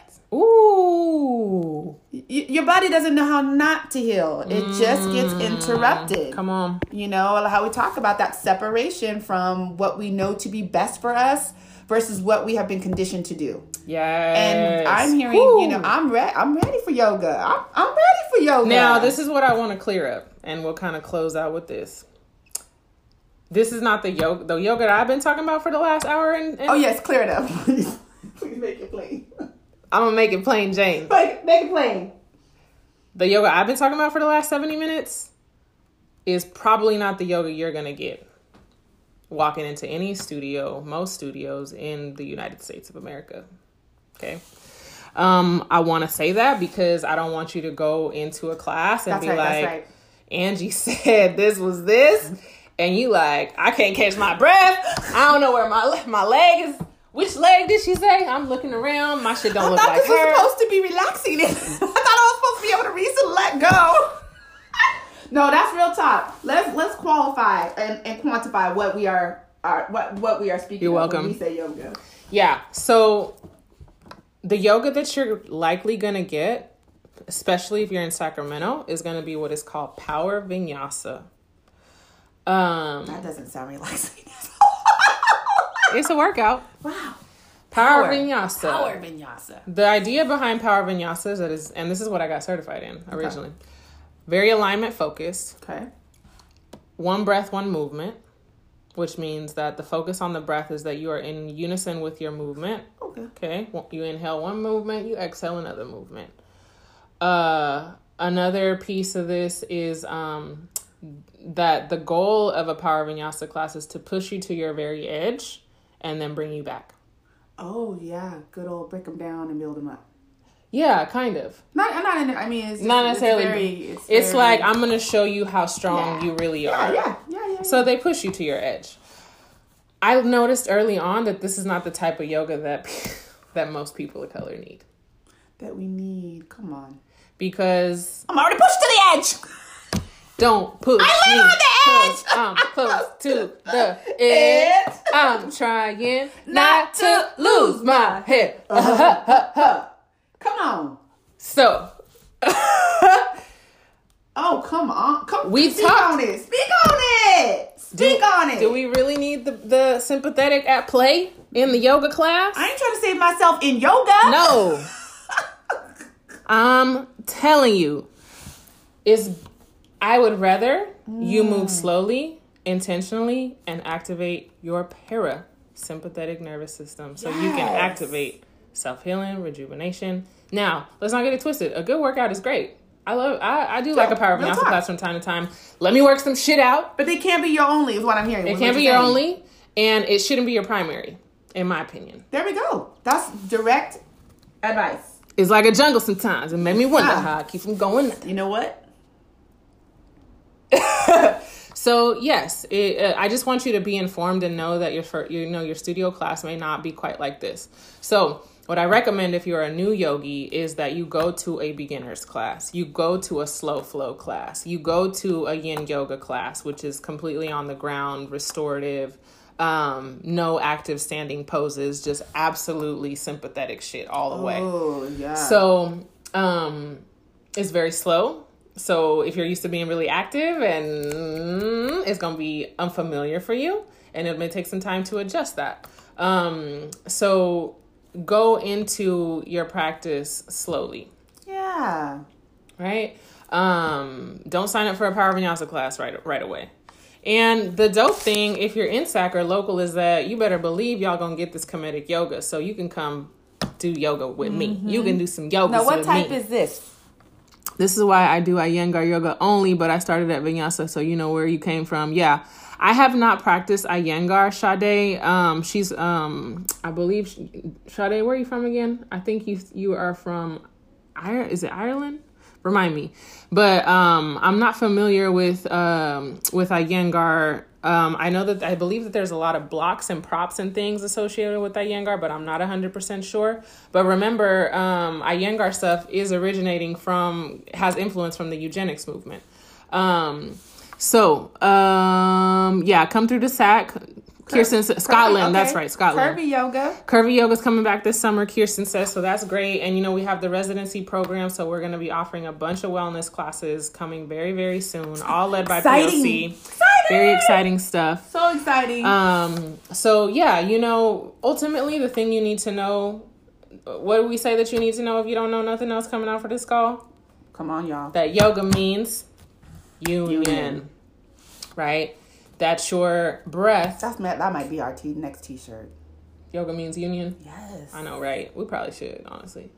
Ooh. Your body doesn't know how not to heal. It just gets interrupted. Come on. How we talk about that separation from what we know to be best for us versus what we have been conditioned to do. Yes. And I'm hearing, I'm ready for yoga. I'm ready for yoga. Now, this is what I want to clear up, and we'll kind of close out with this. this is not the yoga that I've been talking about for the last hour. And oh yes, clear it up, please. Please make it plain. I'm gonna make it plain, Jane. Make it plain. The yoga I've been talking about for the last 70 minutes is probably not the yoga you're gonna get walking into any studio, most studios in the United States of America. Okay. I want to say that because I don't want you to go into a class and that's right. Angie said this was this, and you like, I can't catch my breath. I don't know where my leg is. Which leg did she say? I'm looking around. My shit don't look like her. I thought this was supposed to be relaxing. I thought I was supposed to be able to release and let go. No, that's real talk. Let's qualify and quantify what we are speaking. You're welcome. When we say yoga. Yeah. So the yoga that you're likely gonna get, especially if you're in Sacramento, is gonna be what is called Power Vinyasa. That doesn't sound relaxing. It's a workout. Wow. Power Vinyasa. Power Vinyasa. The idea behind Power Vinyasa is and this is what I got certified in originally. Okay. Very alignment focused. Okay. One breath, one movement, which means that the focus on the breath is that you are in unison with your movement. Okay. You inhale one movement, you exhale another movement. Another piece of this is that the goal of a Power Vinyasa class is to push you to your very edge and then bring you back. Oh, yeah. Good old break them down and build them up. Yeah, kind of. It's not necessarily. It's like, I'm going to show you how strong you really are. Yeah. So they push you to your edge. I noticed early on that this is not the type of yoga that most people of color need. That we need. Come on. Because I'm already pushed to the edge. Don't push me. I live on the edge. I'm close to the edge. I'm trying not to lose my head. Come on. So. Oh, come on. We Speak on it. Do we really need the sympathetic at play in the yoga class? I ain't trying to save myself in yoga. No. I'm telling you, I would rather you move slowly, intentionally, and activate your parasympathetic nervous system so you can activate self-healing, rejuvenation. Now, let's not get it twisted. A good workout is great. I do like a Power Vinyasa class from time to time. Let me work some shit out. But they can't be your only, is what I'm hearing. It can't be your only, and it shouldn't be your primary, in my opinion. There we go. That's direct advice. It's like a jungle sometimes. It made me wonder how I keep from going. You know what? So yes, I just want you to be informed and know that your studio class may not be quite like this. So what I recommend if you're a new yogi is that you go to a beginner's class. You go to a slow flow class. You go to a yin yoga class, which is completely on the ground, restorative, no active standing poses, just absolutely sympathetic shit all the way. Oh, yeah. So it's very slow. So if you're used to being really active, and it's going to be unfamiliar for you, and it may take some time to adjust that. So go into your practice slowly. Yeah. Right? Don't sign up for a Power Vinyasa class right away. And the dope thing, if you're in SAC or local, is that you better believe y'all going to get this comedic yoga, so you can come do yoga with me. You can do some yoga with me. Now, what type is this? This is why I do Iyengar yoga only, but I started at Vinyasa, so you know where you came from. Yeah. I have not practiced Iyengar, Sade. She's, I believe, Sade, where are you from again? I think you are from, is it Ireland? Remind me. But I'm not familiar with Iyengar. I believe that there's a lot of blocks and props and things associated with Iyengar, but I'm not 100% sure. But remember, Iyengar stuff is has influence from the eugenics movement. Come through the SAC. Kirsten, Scotland, okay. That's right, Scotland. Curvy Yoga's coming back this summer, Kirsten says, so that's great. And, we have the residency program, so we're going to be offering a bunch of wellness classes coming very, very soon, all led by PLC. Very exciting stuff. So exciting. Ultimately, the thing you need to know, what do we say that you need to know if you don't know nothing else coming out for this call? Come on, y'all. That yoga means union. Right? that your breath... That might be our next t-shirt. Yoga means union? Yes. I know, right? We probably should, honestly.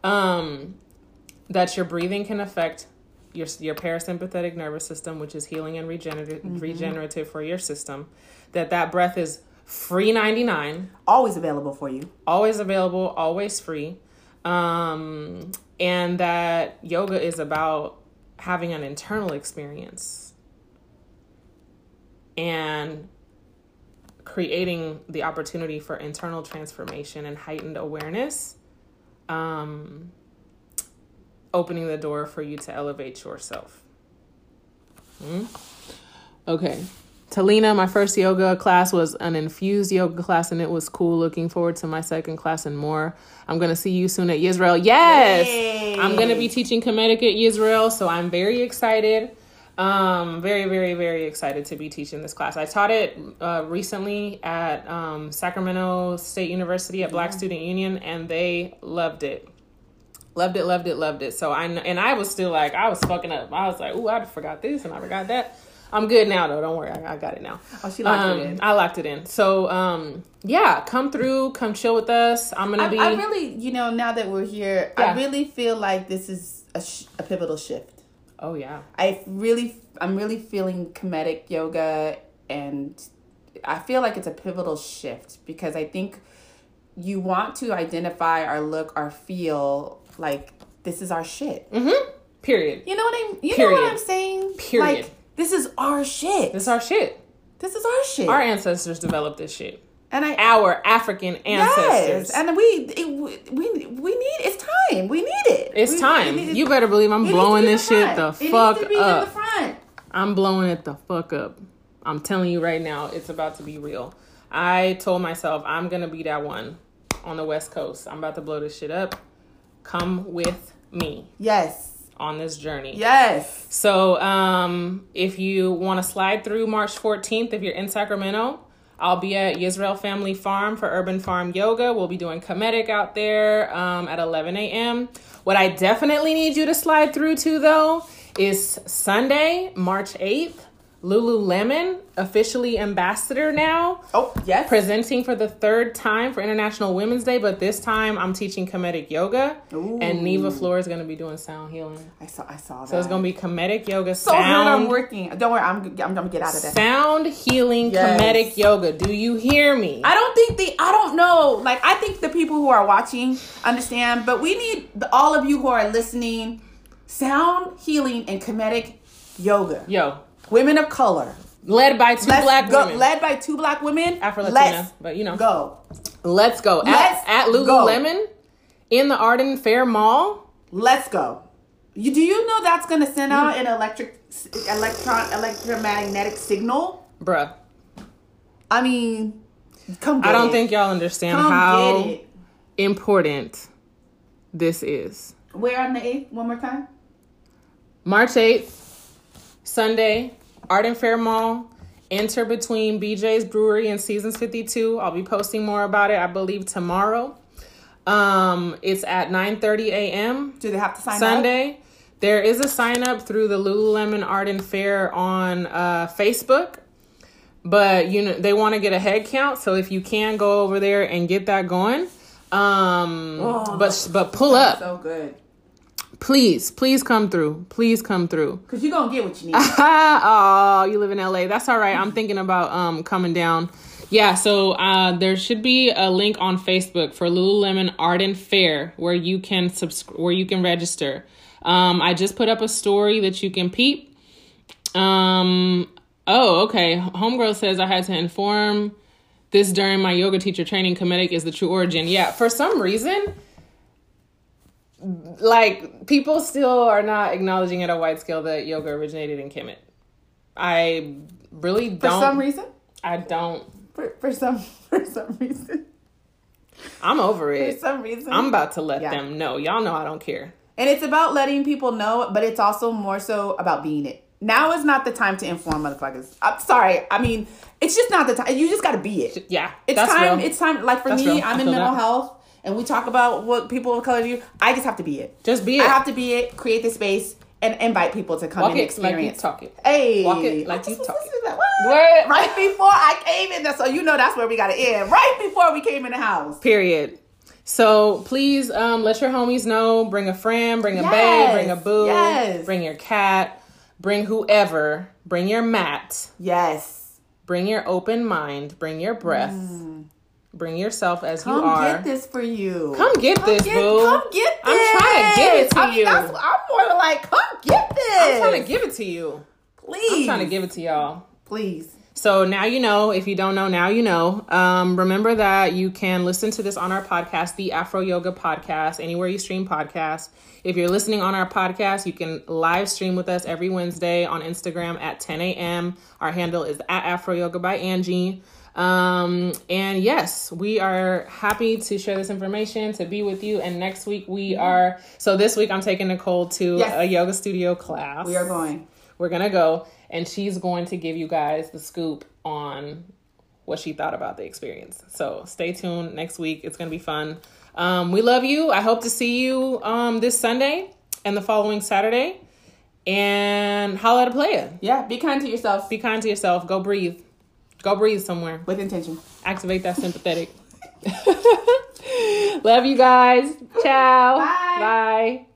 That your breathing can affect your parasympathetic nervous system, which is healing and regenerative for your system. That breath is free 99. Always available for you. Always available, always free. And that yoga is about having an internal experience and creating the opportunity for internal transformation and heightened awareness, opening the door for you to elevate yourself. Okay. Talina, my first yoga class was an infused yoga class, and it was cool. Looking forward to my second class and more. I'm going to see you soon at Yisrael. Yes! Yay. I'm going to be teaching Kemetic at Yisrael, so I'm very excited. Very, very, very excited to be teaching this class. I taught it recently at Sacramento State University at Black Student Union, and they loved it. Loved it. So I was still like, I was fucking up. I was like, ooh, I forgot this and I forgot that. I'm good now, though. Don't worry. I got it now. Oh, she locked it in. I locked it in. So, yeah, come through. Come chill with us. I'm going to be... I really, now that we're here, I really feel like this is a pivotal shift. Oh, yeah. I'm really feeling Kemetic yoga, and I feel like it's a pivotal shift because I think you want to identify or look or feel like this is our shit. Mm-hmm. Period. You know what I'm saying? Period. Like, this is our shit. This is our shit. This is our shit. Our ancestors developed this shit. And our African ancestors. Yes, and we need. It's time. We need it. It's time. You better believe I'm blowing this shit the fuck up. It needs to be in the front. I'm blowing it the fuck up. I'm telling you right now, it's about to be real. I told myself I'm gonna be that one on the West Coast. I'm about to blow this shit up. Come with me. Yes. On this journey. Yes. So if you want to slide through March 14th, if you're in Sacramento, I'll be at Yisrael Family Farm for Urban Farm Yoga. We'll be doing Kemetic out there at 11 a.m. What I definitely need you to slide through to, though, is Sunday, March 8th. Lululemon, officially ambassador now. Oh, yes. Presenting for the third time for International Women's Day, but this time I'm teaching Kemetic yoga. Ooh. And Neva Flora is going to be doing sound healing. I saw that. So it's going to be Kemetic yoga. So hard I'm working. Don't worry, I'm going to get out of that. Sound healing Kemetic yoga. Do you hear me? I don't know. Like, I think the people who are watching understand, but we need all of you who are listening, sound healing and Kemetic yoga. Yo. Women of color. Led by two black women. Led by two black women. Afro-Latina. But, go. Let's go. At Lululemon in the Arden Fair Mall. Let's go. Do you know that's going to send out an electromagnetic signal? Bruh. I mean, come get it. I don't think y'all understand how important this is. Where on the 8th? One more time. March 8th. Sunday, Arden Fair Mall. Enter between BJ's Brewery and Seasons 52. I'll be posting more about it, I believe, tomorrow. It's at 9:30 a.m. Do they have to sign up? Sunday. There is a sign up through the Lululemon Arden Fair on Facebook. But they want to get a head count, so if you can go over there and get that going. But pull up. So good. Please come through. Please come through. Because you're going to get what you need. Oh, you live in LA. That's all right. I'm thinking about coming down. Yeah, so there should be a link on Facebook for Lululemon Arden Fair where you can register. I just put up a story that you can peep. Oh, okay. Homegirl says I had to inform this during my yoga teacher training. Kemetic is the true origin. Yeah, for some reason... Like, people still are not acknowledging at a wide scale that yoga originated in Kemet. I really don't. For some reason? I don't. For some reason. I'm over it. For some reason. I'm about to let them know. Y'all know I don't care. And it's about letting people know, but it's also more so about being it. Now is not the time to inform motherfuckers. I'm sorry. I mean, it's just not the time. You just got to be it. Yeah. It's time. Real. It's time. Like, for me, real. I'm in mental health. And we talk about what people of color do. I just have to be it. Just be it. I have to be it. Create the space. and invite people to come Walk and it experience. like you talk it. Hey, Walk it like you talk it. What? Right before I came in, so you know that's where we got to end. Right before we came in the house. Period. So please let your homies know. Bring a friend, bring a babe, bring a boo, bring your cat, bring whoever, bring your mat. Yes. Bring your open mind, bring your breath. Bring yourself as you are. Come get this for you. Come get this, boo. Come get this. I'm trying to give it to you. I'm more like, come get this. I'm trying to give it to you. Please. I'm trying to give it to y'all. Please. So now you know. If you don't know, now you know. Remember that you can listen to this on our podcast, the Afro Yoga Podcast, anywhere you stream podcasts. If you're listening on our podcast, you can live stream with us every Wednesday on Instagram at 10 a.m. Our handle is at Afro Yoga by Angie. And yes, we are happy to share this information, to be with you. And next week this week I'm taking Nicole to a yoga studio class. We are going. We're going to go. And she's going to give you guys the scoop on what she thought about the experience. So stay tuned next week. It's going to be fun. We love you. I hope to see you this Sunday and the following Saturday. And holla at a playa. Yeah, be kind to yourself. Be kind to yourself. Go breathe. Go breathe somewhere. With intention. Activate that sympathetic. Love you guys. Ciao. Bye. Bye.